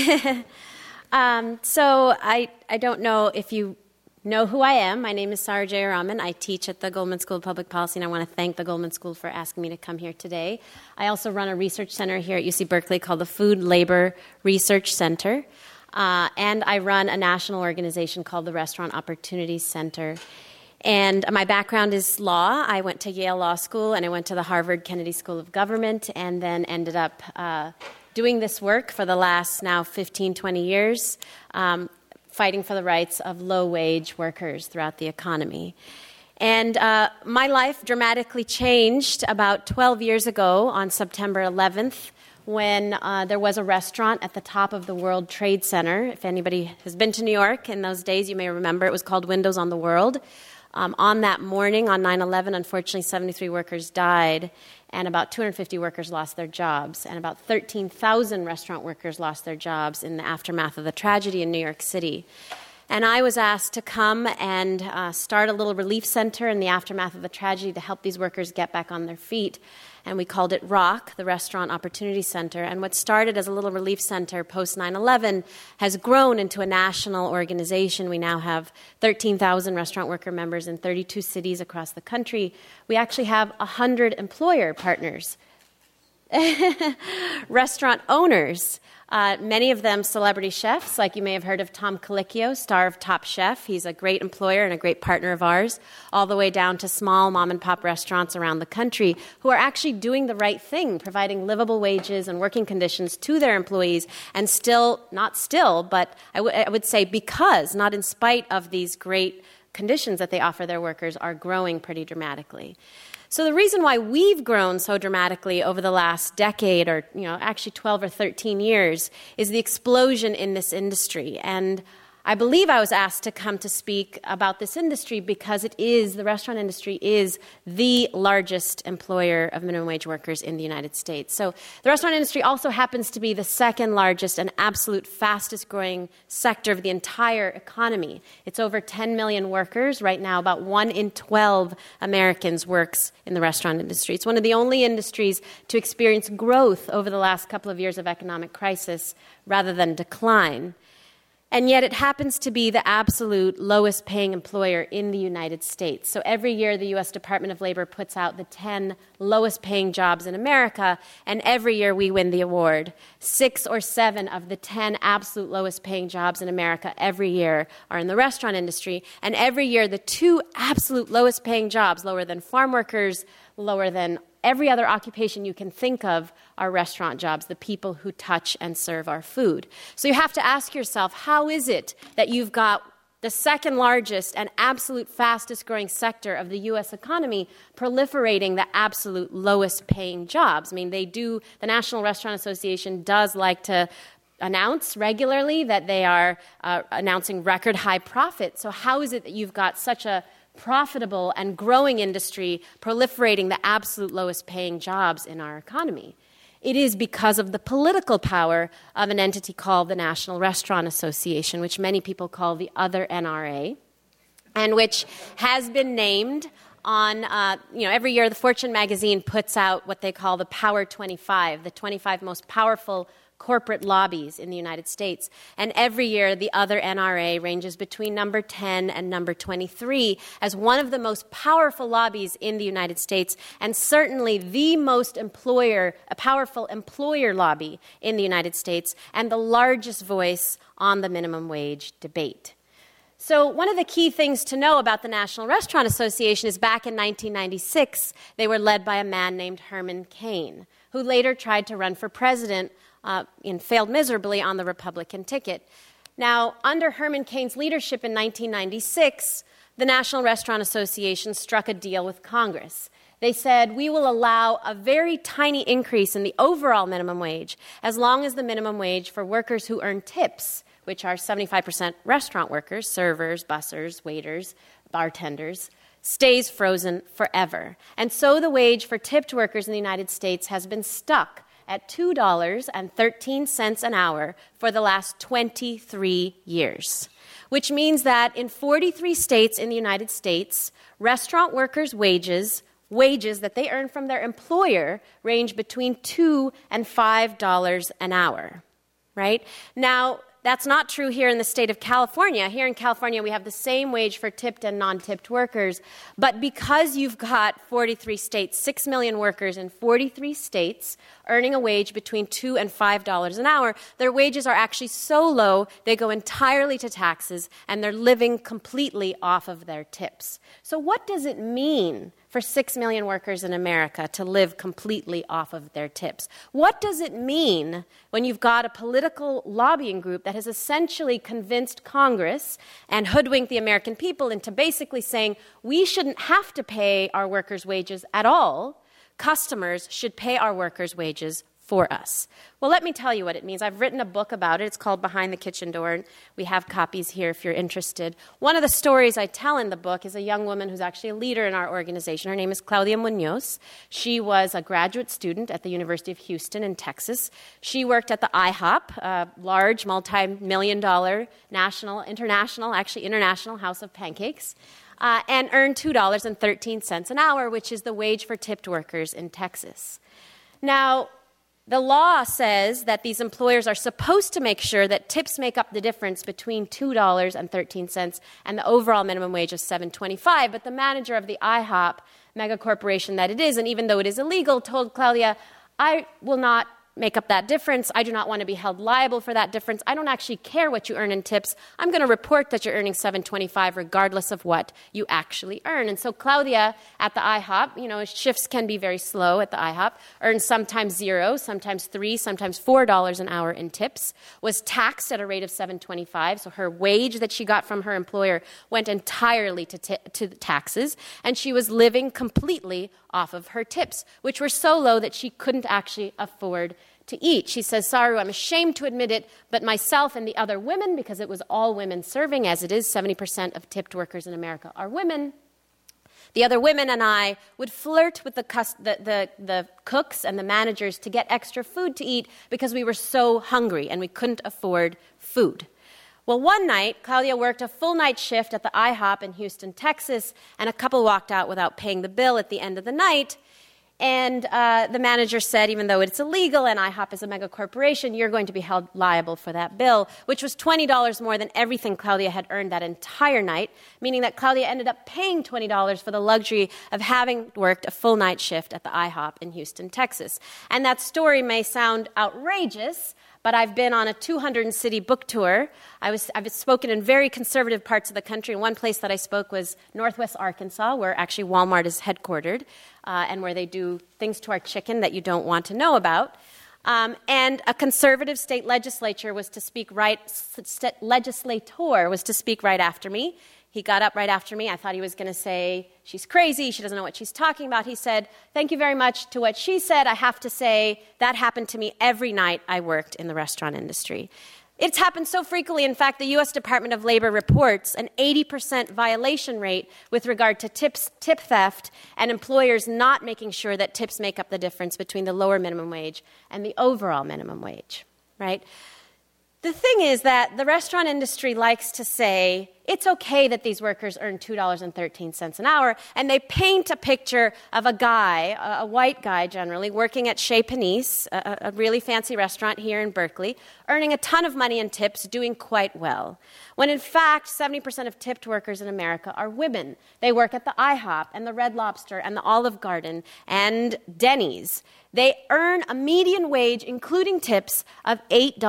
So I don't know if you know who I am. My name is Sara Jayaraman. I teach at the Goldman School of Public Policy, and I want to thank the Goldman School for asking me to come here today. I also run a research center here at UC Berkeley called the Food Labor Research Center, and I run a national organization called the Restaurant Opportunities Center. And my background is law. I went to Yale Law School, and I went to the Harvard Kennedy School of Government, and then ended up doing this work for the last now 15, 20 years, fighting for the rights of low-wage workers throughout the economy. And my life dramatically changed about 12 years ago on September 11th when there was a restaurant at the top of the World Trade Center. If anybody has been to New York in those days, you may remember it was called Windows on the World. On that morning, on 9/11, unfortunately, 73 workers died, and about 250 workers lost their jobs, and about 13,000 restaurant workers lost their jobs in the aftermath of the tragedy in New York City. And I was asked to come and start a little relief center in the aftermath of the tragedy to help these workers get back on their feet. And we called it ROC, the Restaurant Opportunity Center. And what started as a little relief center post 9/11 has grown into a national organization. We now have 13,000 restaurant worker members in 32 cities across the country. We actually have 100 employer partners restaurant owners. Many of them celebrity chefs, like you may have heard of Tom Colicchio, star of Top Chef. He's a great employer and a great partner of ours, all the way down to small mom-and-pop restaurants around the country who are actually doing the right thing, providing livable wages and working conditions to their employees, and but I would say because, not in spite of these great conditions that they offer their workers, are growing pretty dramatically. So the reason why we've grown so dramatically over the last decade, or actually 12 or 13 years, is the explosion in this industry. And I believe I was asked to come to speak about this industry because the restaurant industry is the largest employer of minimum wage workers in the United States. So the restaurant industry also happens to be the second largest and absolute fastest growing sector of the entire economy. It's over 10 million workers. Right now, about 1 in 12 Americans works in the restaurant industry. It's one of the only industries to experience growth over the last couple of years of economic crisis rather than decline. And yet it happens to be the absolute lowest paying employer in the United States. So every year the U.S. Department of Labor puts out the 10 lowest paying jobs in America, and every year we win the award. 6 or 7 of the 10 absolute lowest paying jobs in America every year are in the restaurant industry, and every year the 2 absolute lowest paying jobs, lower than farm workers, lower than every other occupation you can think of, are restaurant jobs, the people who touch and serve our food. So you have to ask yourself, how is it that you've got the second largest and absolute fastest growing sector of the U.S. economy proliferating the absolute lowest paying jobs? I mean, the National Restaurant Association does like to announce regularly that they are announcing record high profits. So how is it that you've got such a profitable and growing industry proliferating the absolute lowest paying jobs in our economy? It is because of the political power of an entity called the National Restaurant Association, which many people call the other NRA, and which has been named on, every year the Fortune magazine puts out what they call the Power 25, the 25 most powerful corporate lobbies in the United States. And every year, the other NRA ranges between number 10 and number 23 as one of the most powerful lobbies in the United States, and certainly the most powerful employer lobby in the United States, and the largest voice on the minimum wage debate. So one of the key things to know about the National Restaurant Association is back in 1996, they were led by a man named Herman Cain, who later tried to run for president and failed miserably on the Republican ticket. Now, under Herman Cain's leadership in 1996, the National Restaurant Association struck a deal with Congress. They said, we will allow a very tiny increase in the overall minimum wage as long as the minimum wage for workers who earn tips, which are 75% restaurant workers, servers, bussers, waiters, bartenders, stays frozen forever. And so the wage for tipped workers in the United States has been stuck at $2.13 an hour for the last 23 years, which means that in 43 states in the United States, restaurant workers' wages that they earn from their employer range between $2 and $5 an hour, right? Now, that's not true here in the state of California. Here in California, we have the same wage for tipped and non-tipped workers. But because you've got 43 states, 6 million workers in 43 states earning a wage between $2 and $5 an hour, their wages are actually so low, they go entirely to taxes, and they're living completely off of their tips. So what does it mean for 6 million workers in America to live completely off of their tips? What does it mean when you've got a political lobbying group that has essentially convinced Congress and hoodwinked the American people into basically saying we shouldn't have to pay our workers' wages at all? Customers should pay our workers' wages for us. Well, let me tell you what it means. I've written a book about it. It's called Behind the Kitchen Door, and we have copies here if you're interested. One of the stories I tell in the book is a young woman who's actually a leader in our organization. Her name is Claudia Munoz. She was a graduate student at the University of Houston in Texas. She worked at the IHOP, a large, multi-million-dollar international house of pancakes, and earned $2.13 an hour, which is the wage for tipped workers in Texas. Now, the law says that these employers are supposed to make sure that tips make up the difference between $2.13 and the overall minimum wage of $7.25, but the manager of the IHOP megacorporation that it is, and even though it is illegal, told Claudia, I will not make up that difference. I do not want to be held liable for that difference. I don't actually care what you earn in tips. I'm going to report that you're earning $7.25 regardless of what you actually earn. And so Claudia at the IHOP, shifts can be very slow at the IHOP, earns sometimes $0, sometimes $3, sometimes $4 an hour in tips, was taxed at a rate of $7.25. So her wage that she got from her employer went entirely to taxes, and she was living completely off of her tips, which were so low that she couldn't actually afford to eat. She says, Saru, I'm ashamed to admit it, but myself and the other women, because it was all women serving, as it is, 70% of tipped workers in America are women. The other women and I would flirt with the cooks and the managers to get extra food to eat because we were so hungry and we couldn't afford food. Well, one night, Claudia worked a full night shift at the IHOP in Houston, Texas, and a couple walked out without paying the bill at the end of the night. And the manager said, even though it's illegal and IHOP is a mega corporation, you're going to be held liable for that bill, which was $20 more than everything Claudia had earned that entire night, meaning that Claudia ended up paying $20 for the luxury of having worked a full night shift at the IHOP in Houston, Texas. And that story may sound outrageous, but I've been on a 200-city book tour. I've spoken in very conservative parts of the country. One place that I spoke was Northwest Arkansas, where actually Walmart is headquartered, and where they do things to our chicken that you don't want to know about. And a conservative state legislator was to speak right after me. He got up right after me. I thought he was going to say, she's crazy, she doesn't know what she's talking about. He said, thank you very much. To what she said, I have to say, that happened to me every night I worked in the restaurant industry. It's happened so frequently. In fact, the U.S. Department of Labor reports an 80% violation rate with regard to tip theft and employers not making sure that tips make up the difference between the lower minimum wage and the overall minimum wage, right? The thing is that the restaurant industry likes to say, it's okay that these workers earn $2.13 an hour, and they paint a picture of a guy, a white guy generally, working at Chez Panisse, a really fancy restaurant here in Berkeley, earning a ton of money in tips, doing quite well. When in fact, 70% of tipped workers in America are women. They work at the IHOP and the Red Lobster and the Olive Garden and Denny's. They earn a median wage, including tips, of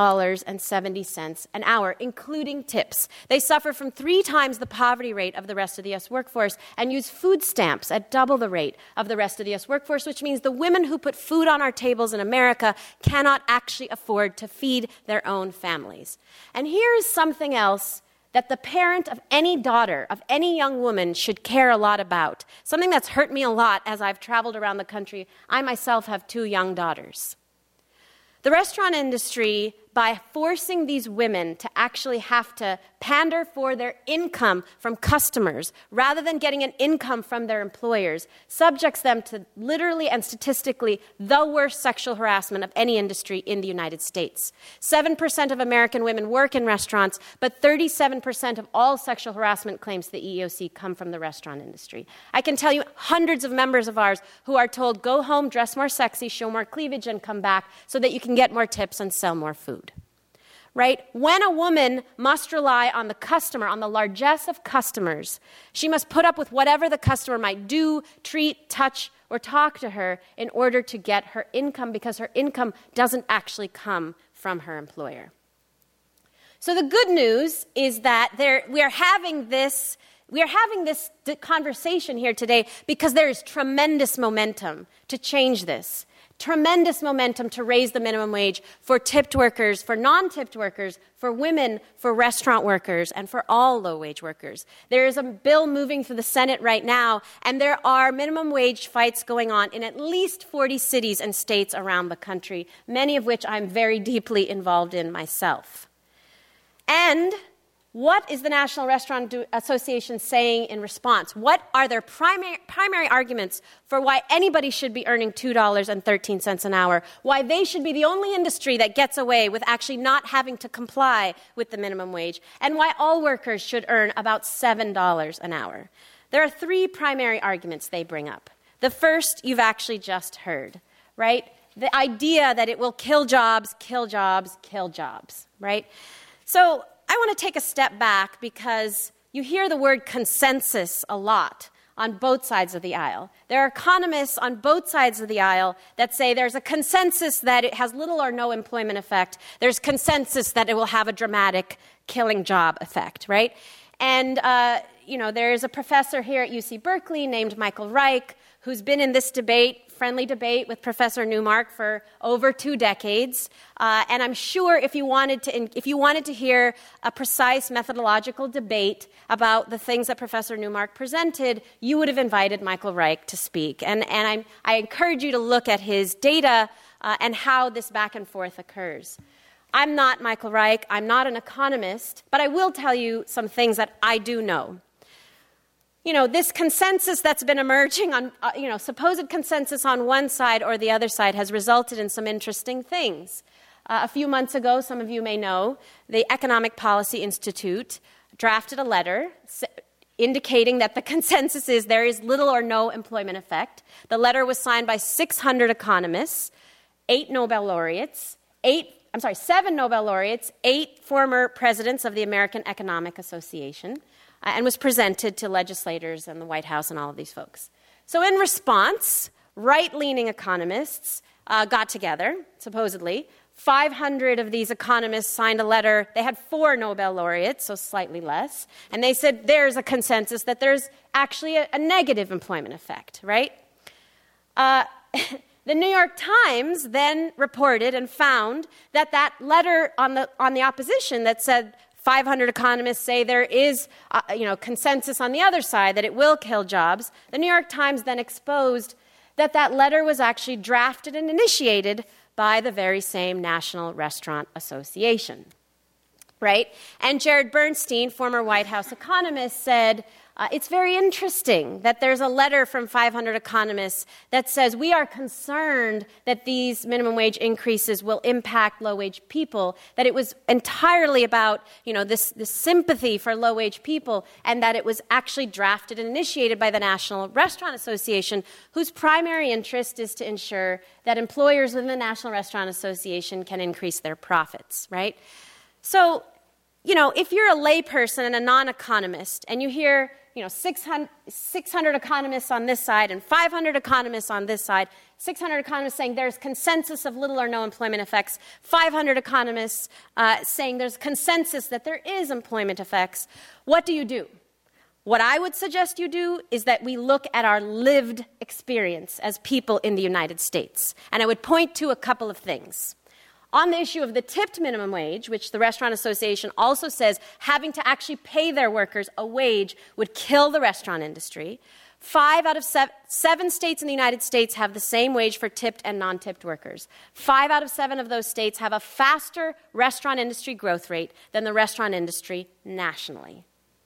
$8.70 an hour, including tips. They suffer from 3 times the poverty rate of the rest of the U.S. workforce and use food stamps at double the rate of the rest of the U.S. workforce, which means the women who put food on our tables in America cannot actually afford to feed their own families. And here's something else that the parent of any daughter, of any young woman, should care a lot about. Something that's hurt me a lot as I've traveled around the country. I myself have 2 young daughters. The restaurant industry, by forcing these women to actually have to pander for their income from customers rather than getting an income from their employers, subjects them to literally and statistically the worst sexual harassment of any industry in the United States. 7% of American women work in restaurants, but 37% of all sexual harassment claims to the EEOC come from the restaurant industry. I can tell you hundreds of members of ours who are told, go home, dress more sexy, show more cleavage, and come back so that you can get more tips and sell more food. Right? When a woman must rely on the customer, on the largesse of customers, she must put up with whatever the customer might do, treat, touch, or talk to her in order to get her income, because her income doesn't actually come from her employer. So the good news is that we are having this conversation here today because there is tremendous momentum to change this. Tremendous momentum to raise the minimum wage for tipped workers, for non-tipped workers, for women, for restaurant workers, and for all low-wage workers. There is a bill moving through the Senate right now, and there are minimum wage fights going on in at least 40 cities and states around the country, many of which I'm very deeply involved in myself. And what is the National Restaurant Association saying in response? What are their primary arguments for why anybody should be earning $2.13 an hour, why they should be the only industry that gets away with actually not having to comply with the minimum wage, and why all workers should earn about $7 an hour? There are 3 primary arguments they bring up. The first you've actually just heard, right? The idea that it will kill jobs, right? So I want to take a step back because you hear the word consensus a lot on both sides of the aisle. There are economists on both sides of the aisle that say there's a consensus that it has little or no employment effect. There's consensus that it will have a dramatic killing job effect, right? And, there is a professor here at UC Berkeley named Michael Reich who's been in this friendly debate with Professor Newmark for over 2 decades. And I'm sure if you wanted to hear a precise methodological debate about the things that Professor Newmark presented, you would have invited Michael Reich to speak. And I encourage you to look at his data and how this back and forth occurs. I'm not Michael Reich. I'm not an economist, but I will tell you some things that I do know. This consensus that's been emerging on, supposed consensus on one side or the other side has resulted in some interesting things. A few months ago, some of you may know, the Economic Policy Institute drafted a letter indicating that the consensus is there is little or no employment effect. The letter was signed by 600 economists, 7 Nobel laureates, 8 former presidents of the American Economic Association, and was presented to legislators and the White House and all of these folks. So in response, right-leaning economists got together, supposedly. 500 of these economists signed a letter. They had 4 Nobel laureates, so slightly less. And they said there's a consensus that there's actually a negative employment effect, right? The New York Times then reported and found that letter on the opposition that said 500 economists say there is, consensus on the other side that it will kill jobs. The New York Times then exposed that letter was actually drafted and initiated by the very same National Restaurant Association, right? And Jared Bernstein, former White House economist, said, it's very interesting that there's a letter from 500 economists that says we are concerned that these minimum wage increases will impact low-wage people, that it was entirely about, this sympathy for low-wage people, and that it was actually drafted and initiated by the National Restaurant Association, whose primary interest is to ensure that employers within the National Restaurant Association can increase their profits, right? So, if you're a layperson and a non-economist, and you hear 600 economists on this side and 500 economists on this side, 600 economists saying there's consensus of little or no employment effects, 500 economists saying there's consensus that there is employment effects, what do you do? What I would suggest you do is that we look at our lived experience as people in the United States. And I would point to a couple of things. On the issue of the tipped minimum wage, which the Restaurant Association also says having to actually pay their workers a wage would kill the restaurant industry, 5 out of 7 states in the United States have the same wage for tipped and non-tipped workers. 5 out of 7 of those states have a faster restaurant industry growth rate than the restaurant industry nationally.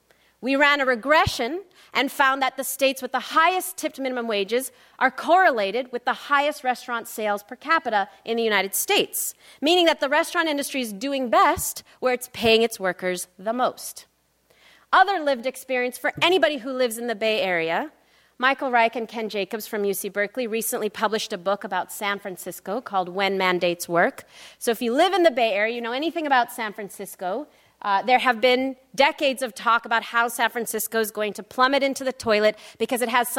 We ran a regression and found that the states with the highest tipped minimum wages are correlated with the highest restaurant sales per capita in the United States, meaning that the restaurant industry is doing best where it's paying its workers the most. Other lived experience for anybody who lives in the Bay Area, Michael Reich and Ken Jacobs from UC Berkeley recently published a book about San Francisco called When Mandates Work. So if you live in the Bay Area, you know anything about San Francisco. There have been decades of talk about how San Francisco is going to plummet into the toilet because it had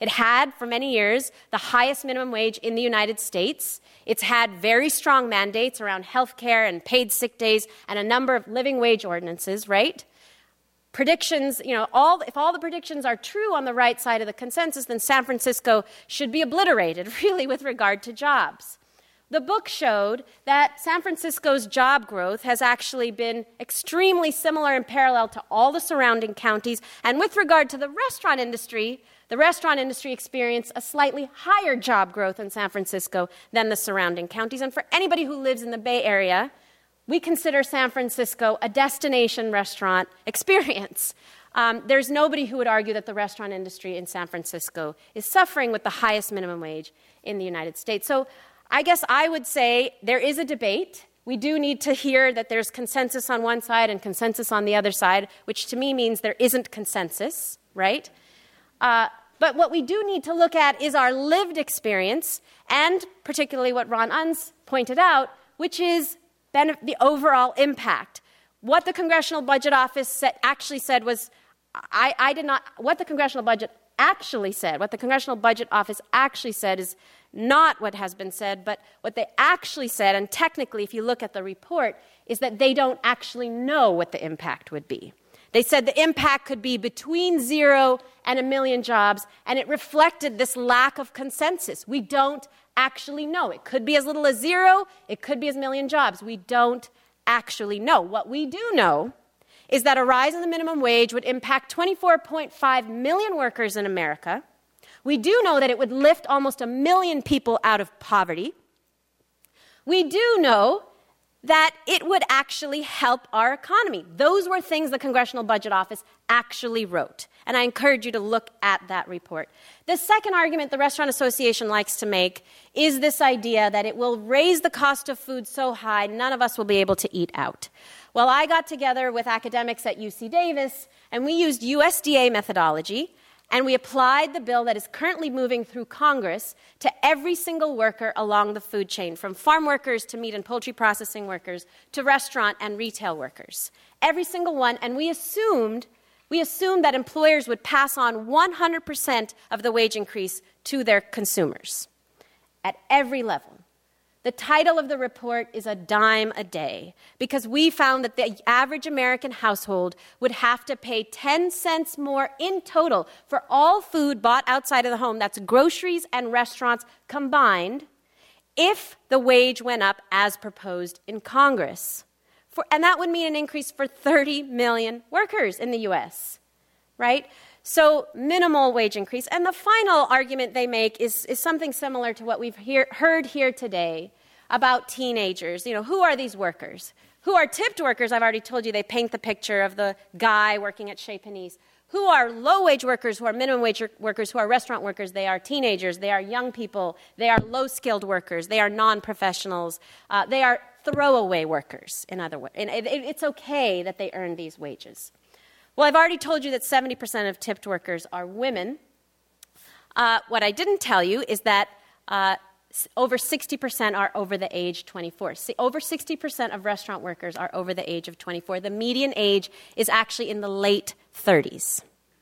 for many years the highest minimum wage in the United States. It's had very strong mandates around health care and paid sick days and a number of living wage ordinances, right? Predictions, if all the predictions are true on the right side of the consensus, then San Francisco should be obliterated, really, with regard to jobs. The book showed that San Francisco's job growth has actually been extremely similar and parallel to all the surrounding counties. And with regard to the restaurant industry experienced a slightly higher job growth in San Francisco than the surrounding counties. And for anybody who lives in the Bay Area, we consider San Francisco a destination restaurant experience. There's nobody who would argue that the restaurant industry in San Francisco is suffering with the highest minimum wage in the United States. So I guess I would say there is a debate. We do need to hear that there's consensus on one side and consensus on the other side, which to me means there isn't consensus, right? But what we do need to look at is our lived experience, and particularly what Ron Unz pointed out, which is the overall impact. What the Congressional Budget Office actually said was, what the Congressional Budget actually said, what the Congressional Budget Office actually said is not what has been said, but what they actually said, and technically if you look at the report, is that they don't actually know what the impact would be. They said the impact could be between 0 and 1 million jobs, and it reflected this lack of consensus. We don't actually know. It could be as little as 0, it could be as 1 million jobs. We don't actually know. What we do know is that a rise in the minimum wage would impact 24.5 million workers in America. We do know that it would lift almost 1 million people out of poverty. We do know that it would actually help our economy. Those were things the Congressional Budget Office actually wrote, and I encourage you to look at that report. The second argument the Restaurant Association likes to make is this idea that it will raise the cost of food so high none of us will be able to eat out. Well, I got together with academics at UC Davis, and we used USDA methodology, and we applied the bill that is currently moving through Congress to every single worker along the food chain, from farm workers to meat and poultry processing workers to restaurant and retail workers. Every single one, and we assumed that employers would pass on 100% of the wage increase to their consumers at every level. The title of the report is A Dime a Day, because we found that the average American household would have to pay 10 cents more in total for all food bought outside of the home, that's groceries and restaurants combined, if the wage went up as proposed in Congress. And that would mean an increase for 30 million workers in the U.S., right? So minimal wage increase. And the final argument they make is something similar to what we've heard here today about teenagers. Who are these workers? Who are tipped workers? I've already told you they paint the picture of the guy working at Chez Panisse. Who are low-wage workers, who are minimum wage workers, who are restaurant workers? They are teenagers. They are young people. They are low-skilled workers. They are non-professionals. They are throwaway workers, in other words. And it's okay that they earn these wages. Well, I've already told you that 70% of tipped workers are women. What I didn't tell you is that over 60% are over the age 24. Over 60% of restaurant workers are over the age of 24. The median age is actually in the late 30s.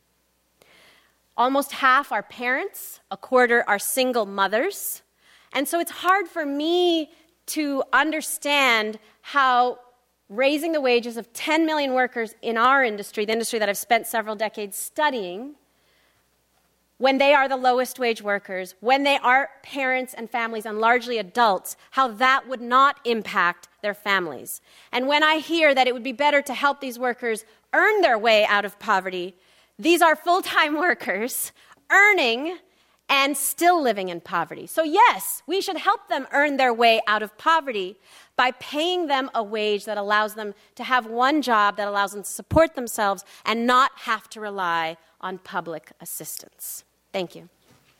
Almost half are parents. A quarter are single mothers. And so it's hard for me to understand how raising the wages of 10 million workers in our industry, the industry that I've spent several decades studying, when they are the lowest wage workers, when they are parents and families and largely adults, how that would not impact their families. And when I hear that it would be better to help these workers earn their way out of poverty, these are full-time workers earning and still living in poverty. So yes, we should help them earn their way out of poverty by paying them a wage that allows them to have one job, that allows them to support themselves and not have to rely on public assistance. Thank you.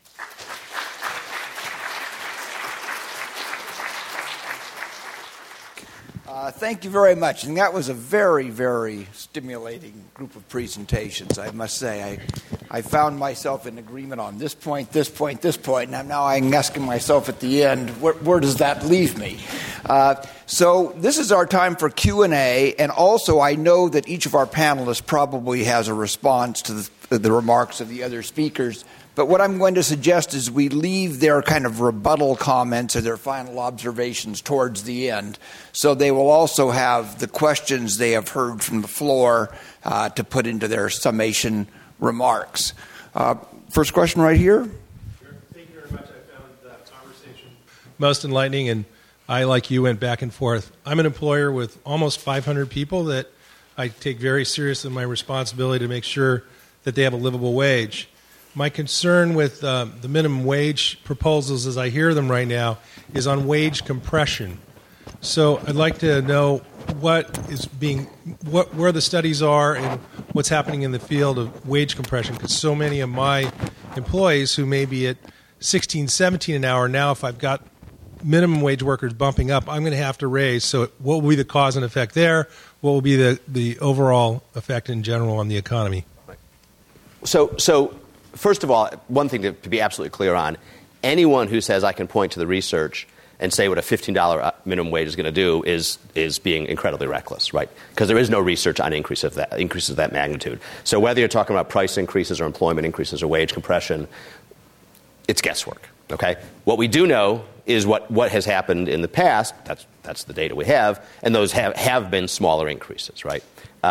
Thank you very much. And that was a very, very stimulating group of presentations, I must say. I found myself in agreement on this point, and now I'm asking myself at the end, where does that leave me? So this is our time for Q&A, and also I know that each of our panelists probably has a response to the remarks of the other speakers. But what I'm going to suggest is we leave their kind of rebuttal comments or their final observations towards the end. So they will also have the questions they have heard from the floor to put into their summation remarks. First question right here. Sure. Thank you very much. I found that conversation most enlightening, and I, like you, went back and forth. I'm an employer with almost 500 people that I take very seriously my responsibility to make sure that they have a livable wage. My concern with the minimum wage proposals, as I hear them right now, is on wage compression. So I'd like to know where the studies are and what's happening in the field of wage compression, because so many of my employees who may be at $16, $17 an hour now, if I've got minimum wage workers bumping up, I'm going to have to raise. So what will be the cause and effect there? What will be the overall effect in general on the economy? So first of all, one thing to be absolutely clear on, anyone who says I can point to the research and say what a $15 minimum wage is going to do is being incredibly reckless, right? Because there is no research on increases of that magnitude. So whether you're talking about price increases or employment increases or wage compression, it's guesswork, okay? What we do know is what has happened in the past. That's the data we have, and those have been smaller increases, right?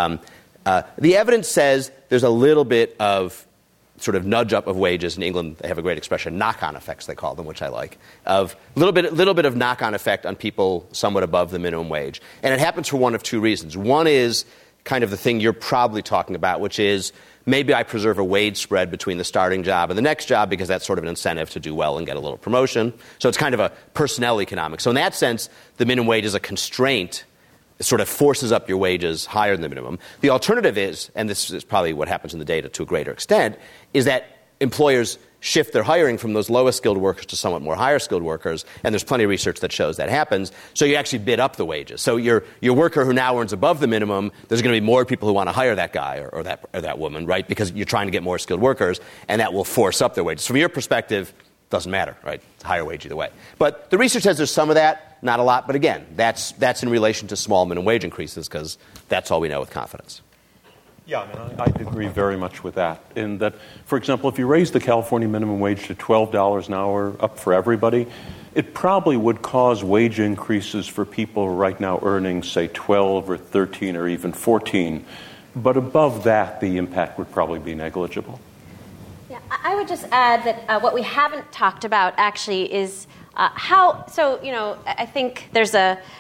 The evidence says there's a little bit of sort of nudge up of wages. In England, they have a great expression, knock-on effects, they call them, which I like, of little bit of knock-on effect on people somewhat above the minimum wage. And it happens for one of two reasons. One is kind of the thing you're probably talking about, which is maybe I preserve a wage spread between the starting job and the next job because that's sort of an incentive to do well and get a little promotion. So it's kind of a personnel economics. So in that sense, the minimum wage is a constraint. It sort of forces up your wages higher than the minimum. The alternative is, and this is probably what happens in the data to a greater extent, is that employers shift their hiring from those lowest skilled workers to somewhat more higher skilled workers, and there's plenty of research that shows that happens. So you actually bid up the wages. So your worker who now earns above the minimum, there's going to be more people who want to hire that guy or that woman, right? Because you're trying to get more skilled workers, and that will force up their wages. From your perspective, doesn't matter, right? It's a higher wage either way. But the research says there's some of that, not a lot. But again, that's in relation to small minimum wage increases because that's all we know with confidence. Yeah, I mean, I'd agree very much with that. In that, for example, if you raise the California minimum wage to $12 an hour up for everybody, it probably would cause wage increases for people right now earning, say, 12 or 13 or even 14. But above that, the impact would probably be negligible. Yeah, I would just add that what we haven't talked about actually is how. So, I think there's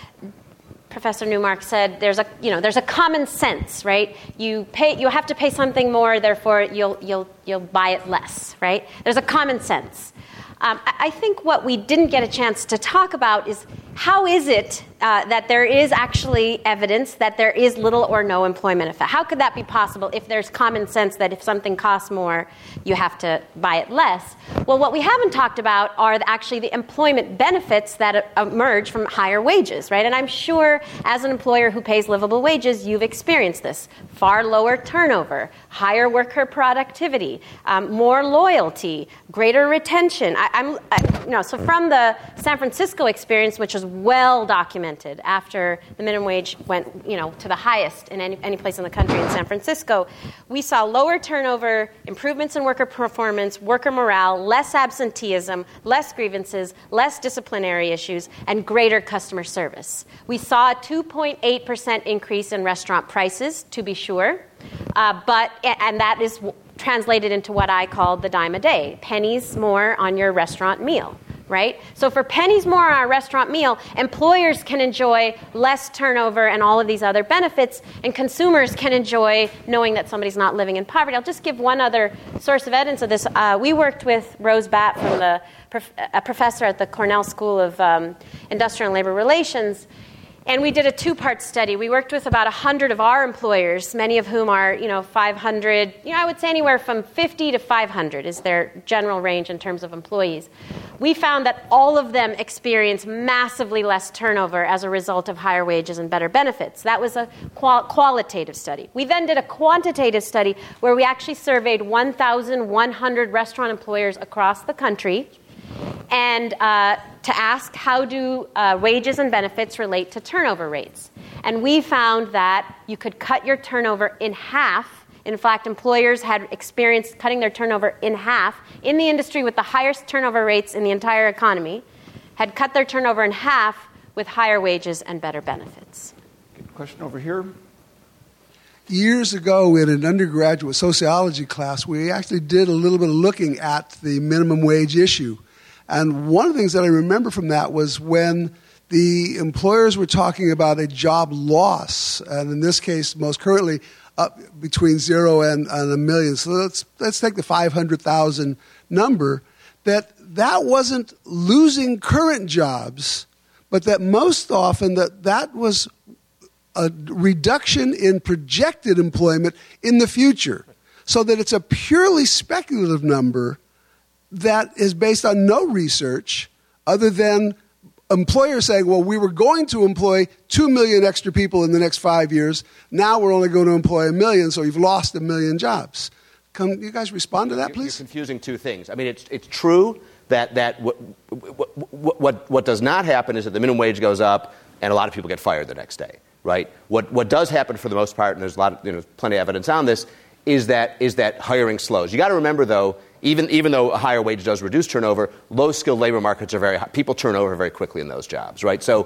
Professor Newmark said there's a common sense, right? You have to pay something more, therefore you'll buy it less, right? There's a common sense. I think what we didn't get a chance to talk about is how is it that there is actually evidence that there is little or no employment effect? How could that be possible if there's common sense that if something costs more, you have to buy it less? Well, what we haven't talked about are actually the employment benefits that emerge from higher wages, right? And I'm sure as an employer who pays livable wages, you've experienced this. Far lower turnover, higher worker productivity, more loyalty, greater retention. So from the San Francisco experience, which was well documented after the minimum wage went, to the highest in any place in the country in San Francisco, we saw lower turnover, improvements in worker performance, worker morale, less absenteeism, less grievances, less disciplinary issues, and greater customer service. We saw a 2.8% increase in restaurant prices, to be sure, and that is translated into what I call the dime a day, pennies more on your restaurant meal. Right? So for pennies more on a restaurant meal, employers can enjoy less turnover and all of these other benefits, and consumers can enjoy knowing that somebody's not living in poverty. I'll just give one other source of evidence of this. We worked with Rose Batt, a professor at the Cornell School of Industrial and Labor Relations, and we did a two-part study. We worked with about 100 of our employers, many of whom are, 500, I would say anywhere from 50 to 500 is their general range in terms of employees. We found that all of them experience massively less turnover as a result of higher wages and better benefits. That was a qualitative study. We then did a quantitative study where we actually surveyed 1,100 restaurant employers across the country and to ask how do wages and benefits relate to turnover rates. And we found that you could cut your turnover in half. In fact, employers had experienced cutting their turnover in half. In the industry with the highest turnover rates in the entire economy, had cut their turnover in half with higher wages and better benefits. Question over here. Years ago in an undergraduate sociology class, we actually did a little bit of looking at the minimum wage issue. And one of the things that I remember from that was when the employers were talking about a job loss, and in this case, most currently, up between 0 and 1 million. So let's take the 500,000 number, that wasn't losing current jobs, but that most often that was a reduction in projected employment in the future. So that it's a purely speculative number that is based on no research other than employers saying, well, we were going to employ 2 million extra people in the next 5 years. Now we're only going to employ 1 million, so you've lost 1 million jobs. Can you guys respond to that, please? You're confusing two things. I mean, it's true that what does not happen is that the minimum wage goes up and a lot of people get fired the next day, right? What does happen for the most part, and there's plenty of evidence on this, is that hiring slows. You got to remember, though, even though a higher wage does reduce turnover, low-skilled labor markets are very high. People turn over very quickly in those jobs, right? So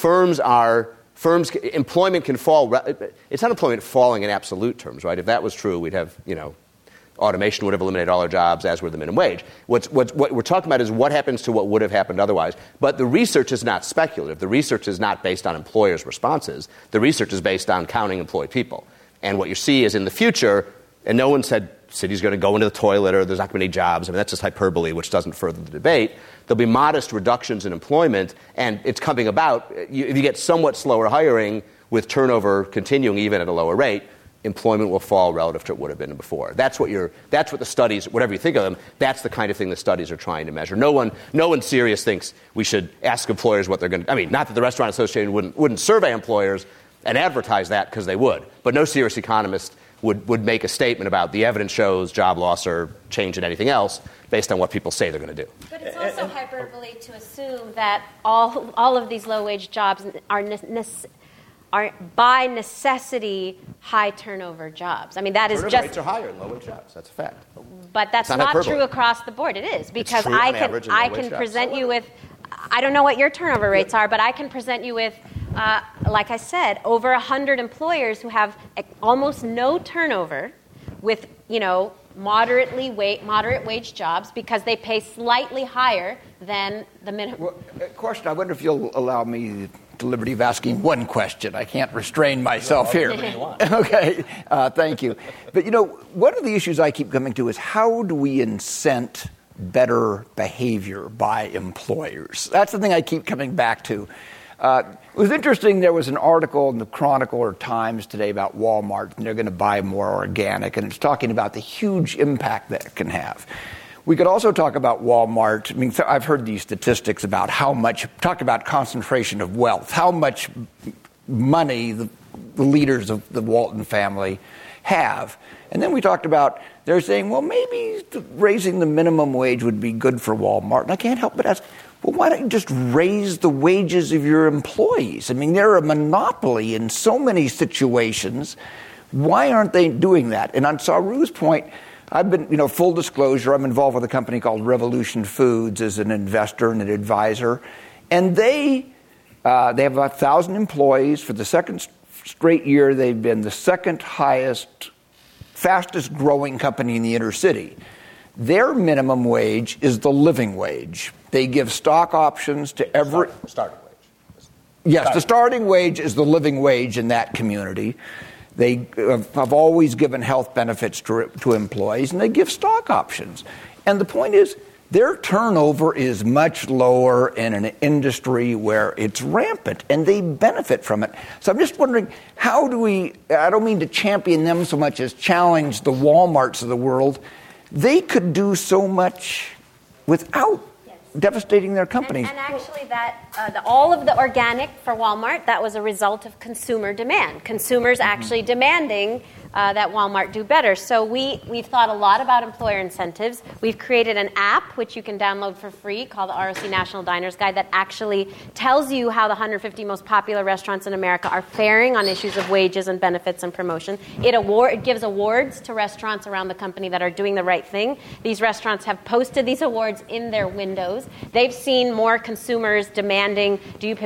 employment can fall. It's not employment falling in absolute terms, right? If that was true, we'd have, automation would have eliminated all our jobs, as would the minimum wage. What we're talking about is what happens to what would have happened otherwise. But the research is not speculative. The research is not based on employers' responses. The research is based on counting employed people. And what you see is in the future, and no one said cities are going to go into the toilet or there's not going to be any jobs. I mean, that's just hyperbole, which doesn't further the debate. There'll be modest reductions in employment, and it's coming about. If you get somewhat slower hiring with turnover continuing even at a lower rate, employment will fall relative to what would have been before. That's what the studies, whatever you think of them, that's the kind of thing the studies are trying to measure. No one serious thinks we should ask employers what they're going to. I mean, not that the Restaurant Association wouldn't survey employers and advertise that, because they would, but no serious economist would make a statement about the evidence shows job loss or change in anything else based on what people say they're going to do. But it's also hyperbole to assume that all of these low-wage jobs are by necessity high turnover jobs. I mean, that is turnover just rates are higher in low-wage jobs. That's a fact. But that's not true across the board. It is, because I can present you with. I don't know what your turnover rates are, but I can present you with, like I said, over 100 employers who have almost no turnover with, moderate wage jobs because they pay slightly higher than the minimum. Well, question, I wonder if you'll allow me the liberty of asking one question. I can't restrain myself here. Okay, thank you. But, one of the issues I keep coming to is how do we incent better behavior by employers? That's the thing I keep coming back to. It was interesting, there was an article in the Chronicle or Times today about Walmart, and they're going to buy more organic, and it's talking about the huge impact that it can have. We could also talk about Walmart. I mean, I've heard these statistics about talk about concentration of wealth, how much money the leaders of the Walton family have. And then we talked about, they're saying, well, maybe raising the minimum wage would be good for Walmart. And I can't help but ask, well, why don't you just raise the wages of your employees? I mean, they're a monopoly in so many situations. Why aren't they doing that? And on Saru's point, I've been, full disclosure, I'm involved with a company called Revolution Foods as an investor and an advisor. And they have about 1,000 employees. For the second straight year, they've been the second highest, fastest growing company in the inner city. Their minimum wage is the living wage. They give stock options to every... Starting wage. Yes, the starting wage is the living wage in that community. They have always given health benefits to employees, and they give stock options. And the point is, their turnover is much lower in an industry where it's rampant, and they benefit from it. So I'm just wondering, how do we... I don't mean to champion them so much as challenge the Walmarts of the world. They could do so much without devastating their companies. And actually, all of the organic for Walmart, that was a result of consumer demand. Consumers actually demanding that Walmart do better. So we've thought a lot about employer incentives. We've created an app, which you can download for free, called the ROC National Diners Guide, that actually tells you how the 150 most popular restaurants in America are faring on issues of wages and benefits and promotion. It gives awards to restaurants around the company that are doing the right thing. These restaurants have posted these awards in their windows. They've seen more consumers demanding,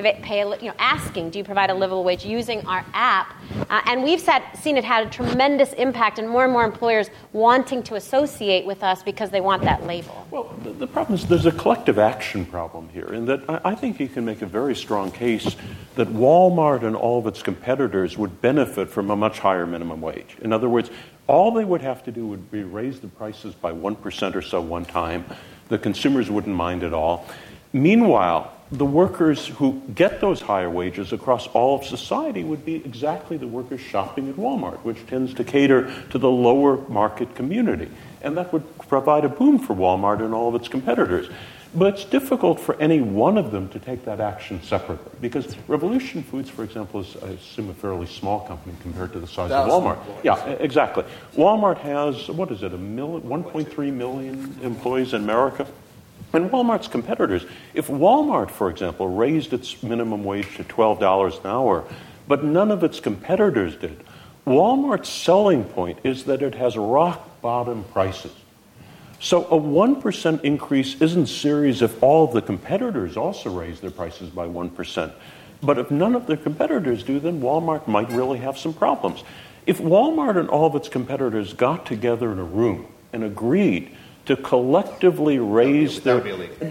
asking, do you provide a livable wage, using our app. And we've seen it had a tremendous impact, and more employers wanting to associate with us because they want that label. Well, the problem is there's a collective action problem here, in that I think you can make a very strong case that Walmart and all of its competitors would benefit from a much higher minimum wage. In other words, all they would have to do would be raise the prices by 1% or so one time. The consumers wouldn't mind at all. Meanwhile, the workers who get those higher wages across all of society would be exactly the workers shopping at Walmart, which tends to cater to the lower market community. And that would provide a boom for Walmart and all of its competitors. But it's difficult for any one of them to take that action separately, because Revolution Foods, for example, is, I assume, a fairly small company compared to the size of Walmart. Yeah, exactly. Walmart has, 1.3 million employees in America? And Walmart's competitors, if Walmart, for example, raised its minimum wage to $12 an hour, but none of its competitors did, Walmart's selling point is that it has rock bottom prices. So a 1% increase isn't serious if all of the competitors also raise their prices by 1%. But if none of their competitors do, then Walmart might really have some problems. If Walmart and all of its competitors got together in a room and agreed to collectively raise their...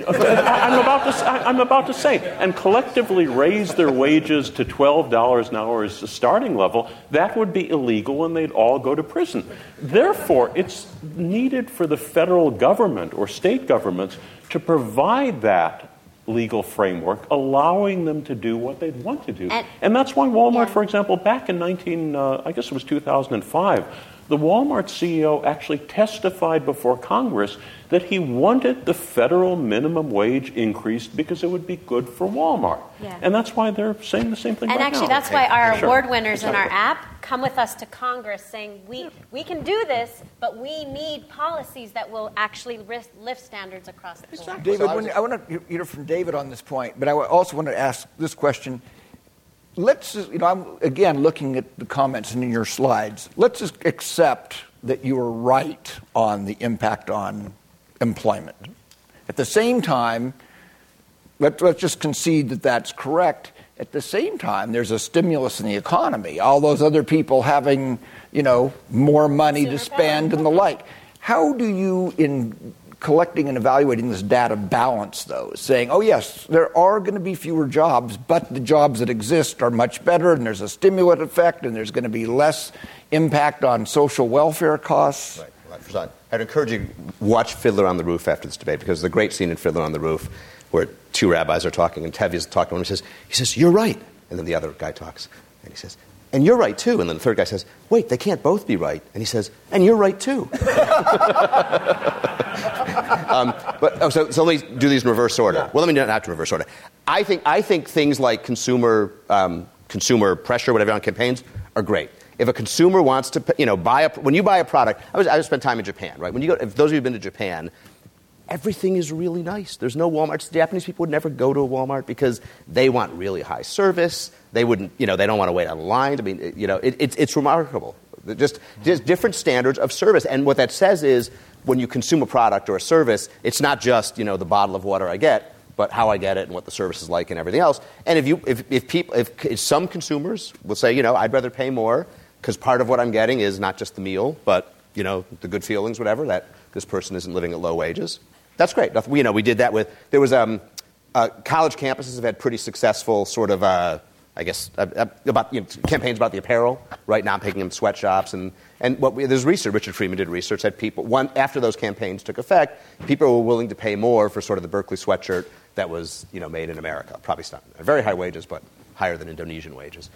I'm about to say, and collectively raise their wages to $12 an hour as the starting level, that would be illegal and they'd all go to prison. Therefore, it's needed for the federal government or state governments to provide that legal framework, allowing them to do what they'd want to do. And that's why Walmart, for example, back in 2005, the Walmart CEO actually testified before Congress that he wanted the federal minimum wage increased because it would be good for Walmart. Yeah. And that's why they're saying the same thing right now. And actually, that's why our award winners in our app come with us to Congress saying, we can do this, but we need policies that will actually lift standards across the board. David, I want to hear from David on this point, but I also want to ask this question. Let's just, I'm again looking at the comments in your slides. Let's just accept that you are right on the impact on employment. At the same time, let's just concede that that's correct. At the same time, there's a stimulus in the economy. All those other people having, more money to spend and the like. How do you, in collecting and evaluating this data, balance those, saying, oh, yes, there are going to be fewer jobs, but the jobs that exist are much better, and there's a stimulant effect, and there's going to be less impact on social welfare costs? Right. I'd encourage you to watch Fiddler on the Roof after this debate, because there's a great scene in Fiddler on the Roof where two rabbis are talking, and Tevye's talking to him, and he says, you're right. And then the other guy talks, and he says, and you're right, too. And then the third guy says, wait, they can't both be right. And he says, and you're right, too. So let me do these in reverse order. Yeah. Well, let me not in reverse order. I think things like consumer pressure, whatever, on campaigns are great. If a consumer wants to, when you buy a product, I spent time in Japan, right? If those of you who've been to Japan, everything is really nice. There's no Walmart. Japanese people would never go to a Walmart because they want really high service. They wouldn't, they don't want to wait on a line. I mean, it's remarkable. Just different standards of service. And what that says is when you consume a product or a service, it's not just, the bottle of water I get, but how I get it and what the service is like and everything else. And if some consumers will say, I'd rather pay more because part of what I'm getting is not just the meal, but, the good feelings, whatever, that this person isn't living at low wages. That's great. We did that with, there was, college campuses have had pretty successful sort of, about campaigns about the apparel, right now picking them sweatshops. And there's research, Richard Freeman did research that after those campaigns took effect, people were willing to pay more for sort of the Berkeley sweatshirt that was, made in America. Probably not very high wages, but higher than Indonesian wages.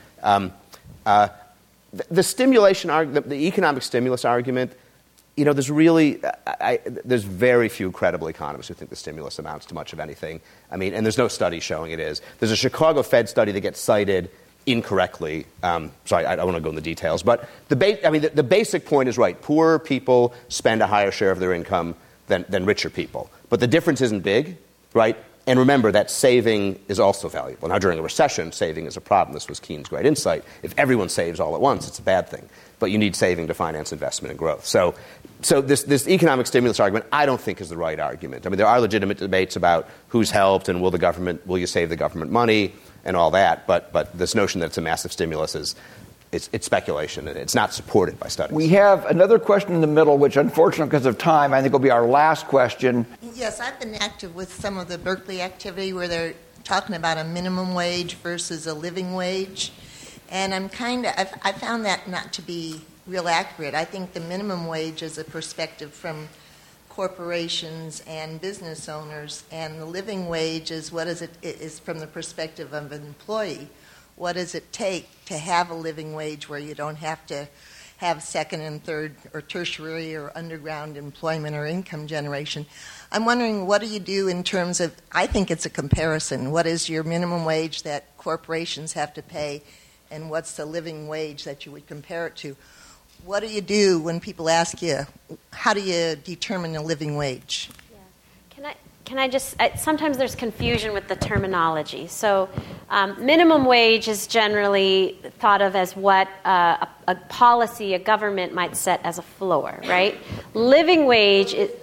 The stimulation argument, the economic stimulus argument, there's very few credible economists who think the stimulus amounts to much of anything. I mean, and there's no study showing it is. There's a Chicago Fed study that gets cited incorrectly. Sorry, I don't want to go into the details. But the basic point is right. Poorer people spend a higher share of their income than richer people. But the difference isn't big, right? And remember that saving is also valuable. Now, during a recession, saving is a problem. This was Keynes' great insight. If everyone saves all at once, it's a bad thing. But you need saving to finance investment and growth. So this economic stimulus argument, I don't think is the right argument. I mean, there are legitimate debates about who's helped and will you save the government money and all that. But this notion that it's a massive stimulus it's speculation, and it's not supported by studies. We have another question in the middle, which, unfortunately, because of time, I think will be our last question. Yes, I've been active with some of the Berkeley activity where they're talking about a minimum wage versus a living wage. And I found that not to be real accurate. I think the minimum wage is a perspective from corporations and business owners, and the living wage is is from the perspective of an employee. What does it take to have a living wage where you don't have to have second and third or tertiary or underground employment or income generation? I'm wondering, what do you do in terms of, I think it's a comparison. What is your minimum wage that corporations have to pay, and what's the living wage that you would compare it to? What do you do when people ask you, how do you determine a living wage? Yeah. can I just, sometimes there's confusion with the terminology. So minimum wage is generally thought of as what a policy, a government might set as a floor, right? Living wage is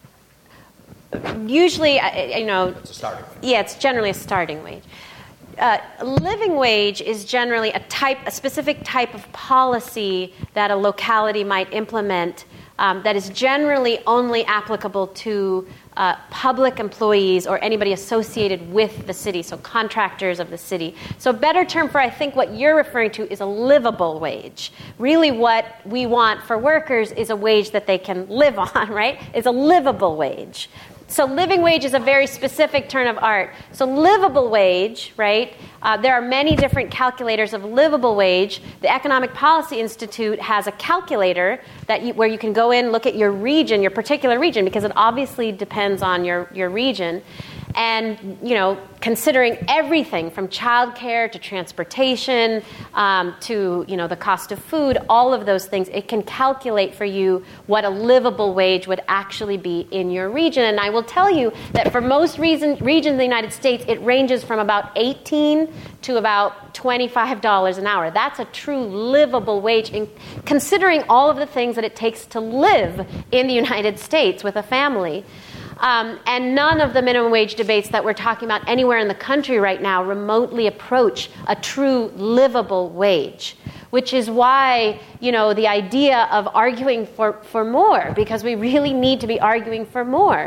usually, It's a starting wage. Yeah, it's generally a starting wage. Living wage is generally a specific type of policy that a locality might implement that is generally only applicable to public employees or anybody associated with the city, so contractors of the city. So a better term for, I think, what you're referring to is a livable wage. Really what we want for workers is a wage that they can live on, right? It's a livable wage. So living wage is a very specific term of art. So livable wage, right? There are many different calculators of livable wage. The Economic Policy Institute has a calculator where you can go in, look at your region, your particular region, because it obviously depends on your region. And, considering everything from childcare to transportation to, the cost of food, all of those things, it can calculate for you what a livable wage would actually be in your region. And I will tell you that for most regions in the United States, it ranges from about $18 to about $25 an hour. That's a true livable wage, considering all of the things that it takes to live in the United States with a family. And none of the minimum wage debates that we're talking about anywhere in the country right now remotely approach a true livable wage, which is why, the idea of arguing for more, because we really need to be arguing for more.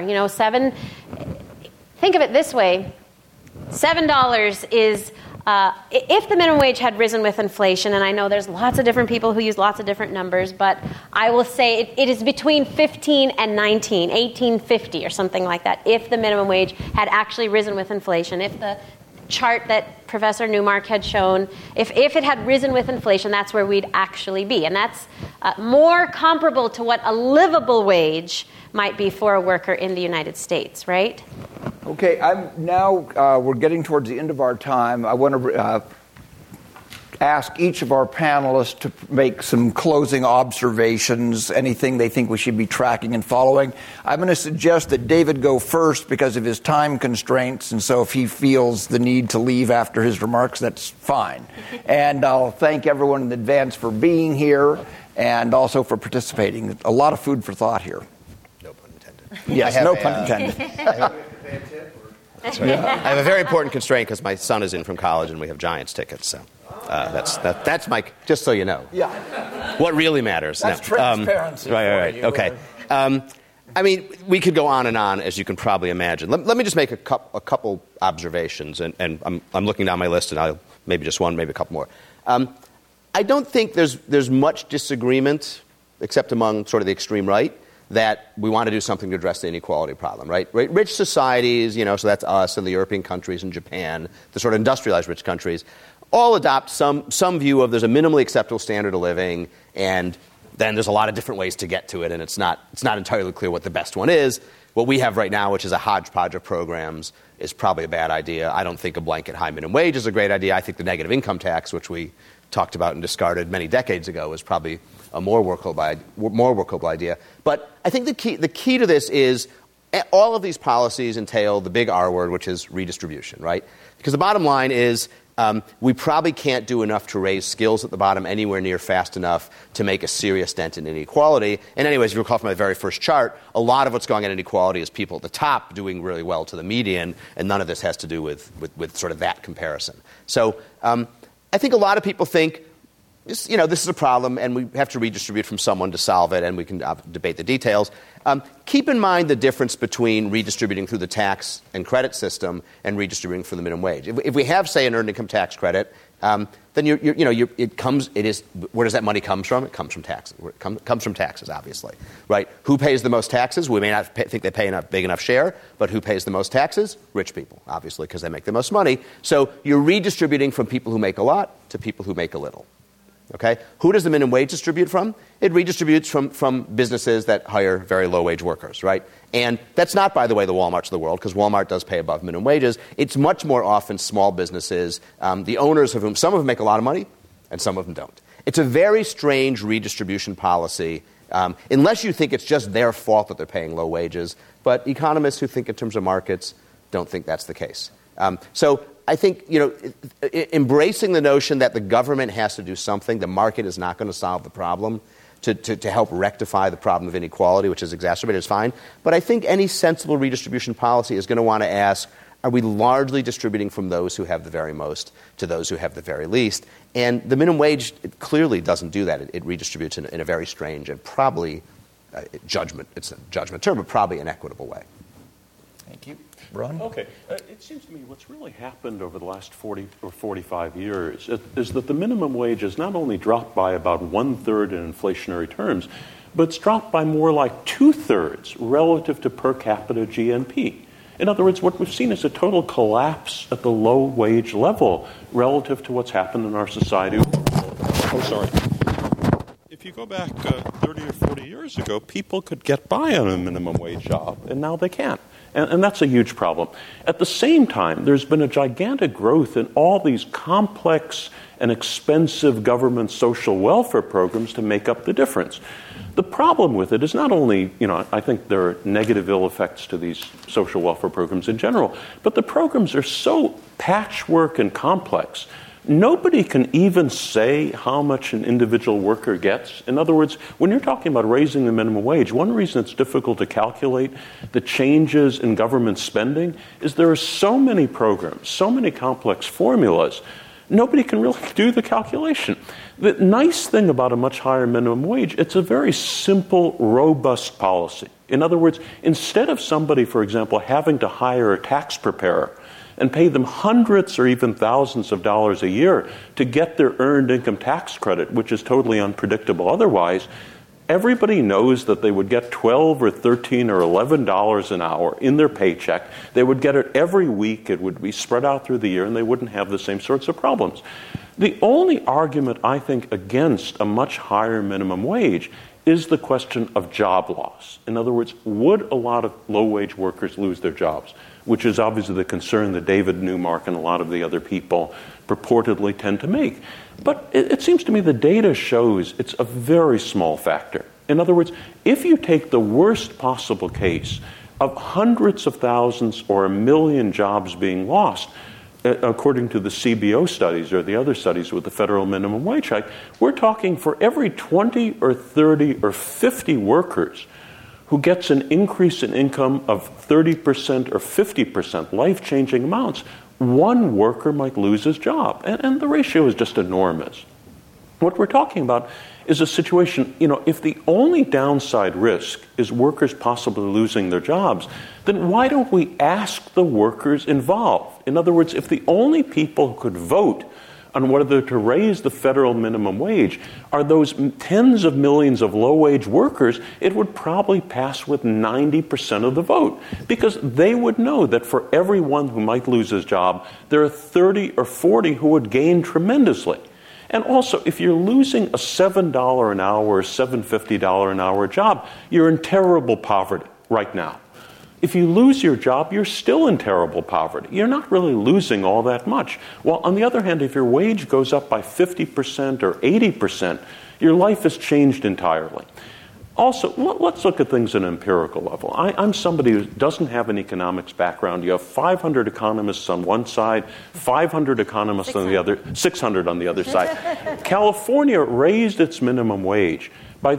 Think of it this way. $7 is, if the minimum wage had risen with inflation, and I know there's lots of different people who use lots of different numbers, but I will say it is between 15 and 19, 1850 or something like that, if the minimum wage had actually risen with inflation. If the chart that Professor Newmark had shown, if it had risen with inflation, that's where we'd actually be. And that's more comparable to what a livable wage might be for a worker in the United States, right? Okay, we're getting towards the end of our time. I want to ask each of our panelists to make some closing observations, anything they think we should be tracking and following. I'm going to suggest that David go first because of his time constraints, and so if he feels the need to leave after his remarks, that's fine. And I'll thank everyone in advance for being here and also for participating. A lot of food for thought here. No pun intended. Yes, no pun intended. That's right. I have a very important constraint because my son is in from college and we have Giants tickets. So that's my, just so you know. Yeah. What really matters. That's transparency. Right. Okay. We could go on and on, as you can probably imagine. Let me just make a couple observations, and I'm looking down my list, and I'll maybe just one, maybe a couple more. I don't think there's much disagreement, except among sort of the extreme right, that we want to do something to address the inequality problem, right? Rich societies, so that's us and the European countries and Japan, the sort of industrialized rich countries, all adopt some view of there's a minimally acceptable standard of living, and then there's a lot of different ways to get to it, and it's not entirely clear what the best one is. What we have right now, which is a hodgepodge of programs, is probably a bad idea. I don't think a blanket high minimum wage is a great idea. I think the negative income tax, which we talked about and discarded many decades ago, is probably a more workable idea. But I think the key to this is all of these policies entail the big R word, which is redistribution, right? Because the bottom line is we probably can't do enough to raise skills at the bottom anywhere near fast enough to make a serious dent in inequality. And anyways, if you recall from my very first chart, a lot of what's going on in inequality is people at the top doing really well to the median, and none of this has to do with sort of that comparison. So I think a lot of people think, this is a problem, and we have to redistribute from someone to solve it, and we can debate the details. Keep in mind the difference between redistributing through the tax and credit system and redistributing for the minimum wage. If we have, say, an earned income tax credit, then where does that money come from? It comes from taxes. It comes from taxes, obviously, right? Who pays the most taxes? We may not think they pay a big enough share, but who pays the most taxes? Rich people, obviously, because they make the most money. So you're redistributing from people who make a lot to people who make a little. Okay? Who does the minimum wage distribute from? It redistributes from businesses that hire very low-wage workers, right? And that's not, by the way, the Walmarts of the world, because Walmart does pay above minimum wages. It's much more often small businesses, the owners of whom, some of them make a lot of money, and some of them don't. It's a very strange redistribution policy unless you think it's just their fault that they're paying low wages. But economists who think in terms of markets don't think that's the case. So I think, embracing the notion that the government has to do something, the market is not going to solve the problem, to help rectify the problem of inequality, which is exacerbated, is fine. But I think any sensible redistribution policy is going to want to ask, are we largely distributing from those who have the very most to those who have the very least? And the minimum wage, it clearly doesn't do that. It redistributes in a very strange and probably it's a judgment term, but probably inequitable way. Thank you. Ron? Okay. It seems to me what's really happened over the last 40 or 45 years is that the minimum wage has not only dropped by about 1/3 in inflationary terms, but it's dropped by more like 2/3 relative to per capita GNP. In other words, what we've seen is a total collapse at the low wage level relative to what's happened in our society. If you go back 30 or 40 years ago, people could get by on a minimum wage job, and now they can't. And that's a huge problem. At the same time, there's been a gigantic growth in all these complex and expensive government social welfare programs to make up the difference. The problem with it is not only, I think there are negative ill effects to these social welfare programs in general, but the programs are so patchwork and complex. Nobody can even say how much an individual worker gets. In other words, when you're talking about raising the minimum wage, one reason it's difficult to calculate the changes in government spending is there are so many programs, so many complex formulas, nobody can really do the calculation. The nice thing about a much higher minimum wage, it's a very simple, robust policy. In other words, instead of somebody, for example, having to hire a tax preparer and pay them hundreds or even thousands of dollars a year to get their earned income tax credit, which is totally unpredictable otherwise, everybody knows that they would get $12 or $13 or $11 an hour in their paycheck. They would get it every week. It would be spread out through the year, and they wouldn't have the same sorts of problems. The only argument, I think, against a much higher minimum wage is the question of job loss. In other words, would a lot of low-wage workers lose their jobs? Which is obviously the concern that David Newmark and a lot of the other people purportedly tend to make. But it seems to me the data shows it's a very small factor. In other words, if you take the worst possible case of hundreds of thousands or 1 million jobs being lost, according to the CBO studies or the other studies with the federal minimum wage hike, we're talking for every 20 or 30 or 50 workers who gets an increase in income of 30% or 50%, life-changing amounts, one worker might lose his job. And the ratio is just enormous. What we're talking about is a situation, if the only downside risk is workers possibly losing their jobs, then why don't we ask the workers involved? In other words, if the only people who could vote on whether to raise the federal minimum wage are those tens of millions of low-wage workers, it would probably pass with 90% of the vote, because they would know that for everyone who might lose his job, there are 30 or 40 who would gain tremendously. And also, if you're losing a $7 an hour or $7.50 an hour job, you're in terrible poverty right now. If you lose your job, you're still in terrible poverty. You're not really losing all that much. While on the other hand, if your wage goes up by 50% or 80%, your life has changed entirely. Also, let's look at things at an empirical level. I'm somebody who doesn't have an economics background. You have 500 economists on one side, 500 economists on the other, 600 on the other side. California raised its minimum wage by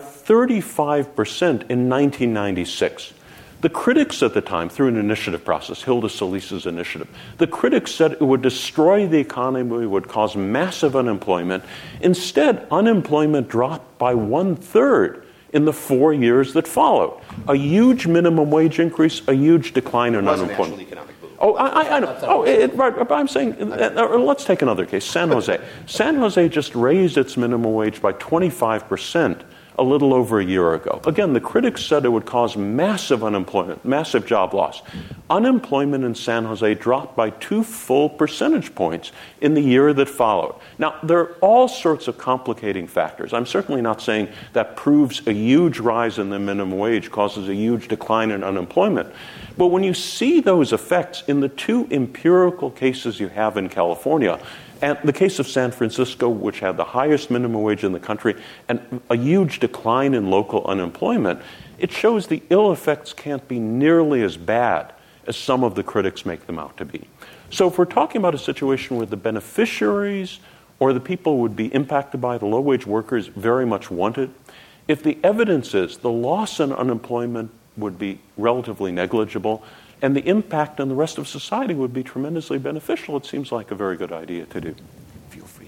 35% in 1996. The critics at the time, through an initiative process, Hilda Solis's initiative, the critics said it would destroy the economy, it would cause massive unemployment. Instead, unemployment dropped by 1/3 in the 4 years that followed. A huge minimum wage increase, a huge decline in unemployment. Economic boom. Oh, I know. Right, but I'm saying, let's take another case, San Jose. San Jose just raised its minimum wage by 25%. A little over a year ago. Again, the critics said it would cause massive unemployment, massive job loss. Unemployment in San Jose dropped by 2 full percentage points in the year that followed. Now, there are all sorts of complicating factors. I'm certainly not saying that proves a huge rise in the minimum wage causes a huge decline in unemployment. But when you see those effects in the 2 empirical cases you have in California, And the case of San Francisco, which had the highest minimum wage in the country and a huge decline in local unemployment, it shows the ill effects can't be nearly as bad as some of the critics make them out to be. So if we're talking about a situation where the beneficiaries or the people who would be impacted by the low-wage workers very much want it, if the evidence is the loss in unemployment would be relatively negligible and the impact on the rest of society would be tremendously beneficial, it seems like a very good idea to do. Feel free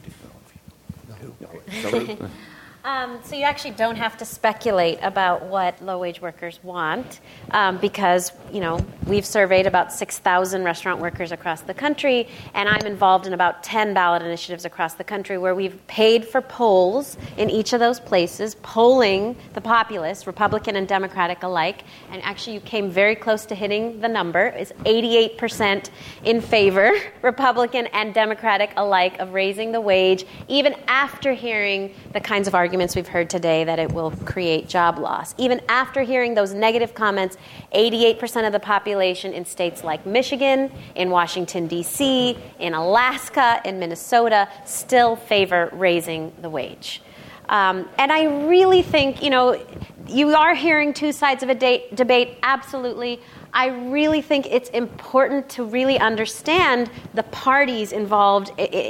to go. So you actually don't have to speculate about what low-wage workers want because, we've surveyed about 6,000 restaurant workers across the country, and I'm involved in about 10 ballot initiatives across the country where we've paid for polls in each of those places, polling the populace, Republican and Democratic alike, and actually you came very close to hitting the number. It's 88% in favor, Republican and Democratic alike, of raising the wage, even after hearing the kinds of arguments we've heard today that it will create job loss. Even after hearing those negative comments, 88% of the population in states like Michigan, in Washington, D.C., in Alaska, in Minnesota, still favor raising the wage. And I really think, you are hearing two sides of a debate, absolutely. I really think it's important to really understand the parties involved,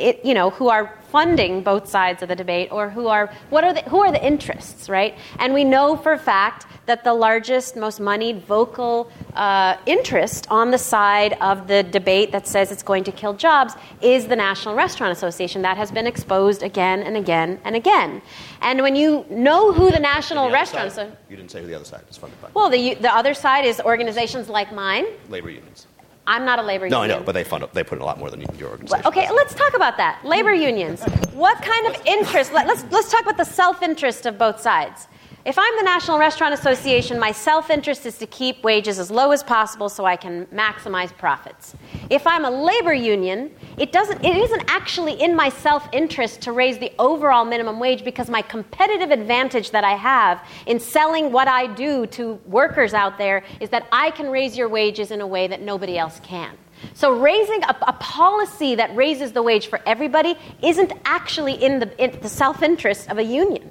who are funding both sides of the debate, or who are the interests, right? And we know for a fact that the largest, most moneyed, vocal interest on the side of the debate that says it's going to kill jobs is the National Restaurant Association. That has been exposed again and again and again. And when you know who the National Restaurant Association... You didn't say who the other side is funded by. Well, the other side is organizations like mine. Labor unions. I'm not a labor union. No, I know, but they put in a lot more than your organization. Well, okay, let's talk about that. Labor unions. What kind of interest? Let's talk about the self-interest of both sides. If I'm the National Restaurant Association, my self-interest is to keep wages as low as possible so I can maximize profits. If I'm a labor union, it isn't actually in my self-interest to raise the overall minimum wage because my competitive advantage that I have in selling what I do to workers out there is that I can raise your wages in a way that nobody else can. So raising a policy that raises the wage for everybody isn't actually in the self-interest of a union.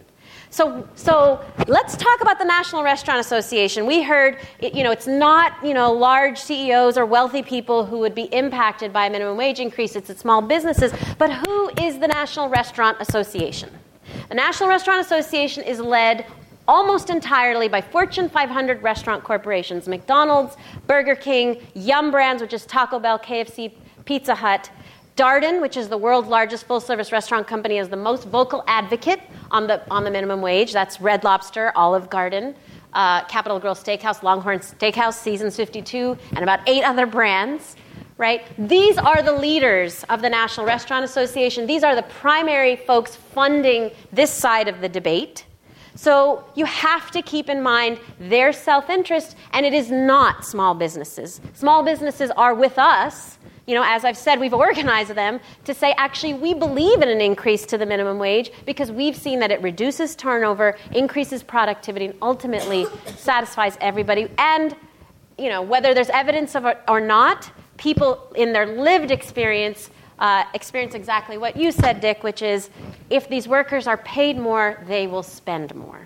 So let's talk about the National Restaurant Association. We heard, it's not, large CEOs or wealthy people who would be impacted by a minimum wage increase. It's small businesses. But who is the National Restaurant Association? The National Restaurant Association is led almost entirely by Fortune 500 restaurant corporations, McDonald's, Burger King, Yum Brands, which is Taco Bell, KFC, Pizza Hut. Darden, which is the world's largest full-service restaurant company, is the most vocal advocate on the minimum wage. That's Red Lobster, Olive Garden, Capital Grille Steakhouse, Longhorn Steakhouse, Seasons 52, and about 8 other brands. Right? These are the leaders of the National Restaurant Association. These are the primary folks funding this side of the debate. So you have to keep in mind their self-interest, and it is not small businesses. Small businesses are with us. As I've said, we've organized them to say, actually, we believe in an increase to the minimum wage because we've seen that it reduces turnover, increases productivity, and ultimately satisfies everybody. And, whether there's evidence of it or not, people in their lived experience exactly what you said, Dick, which is if these workers are paid more, they will spend more.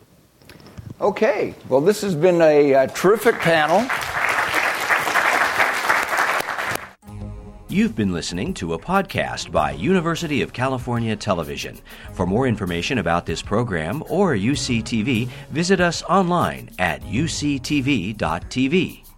Okay. Well, this has been a terrific panel. You've been listening to a podcast by University of California Television. For more information about this program or UCTV, visit us online at uctv.tv.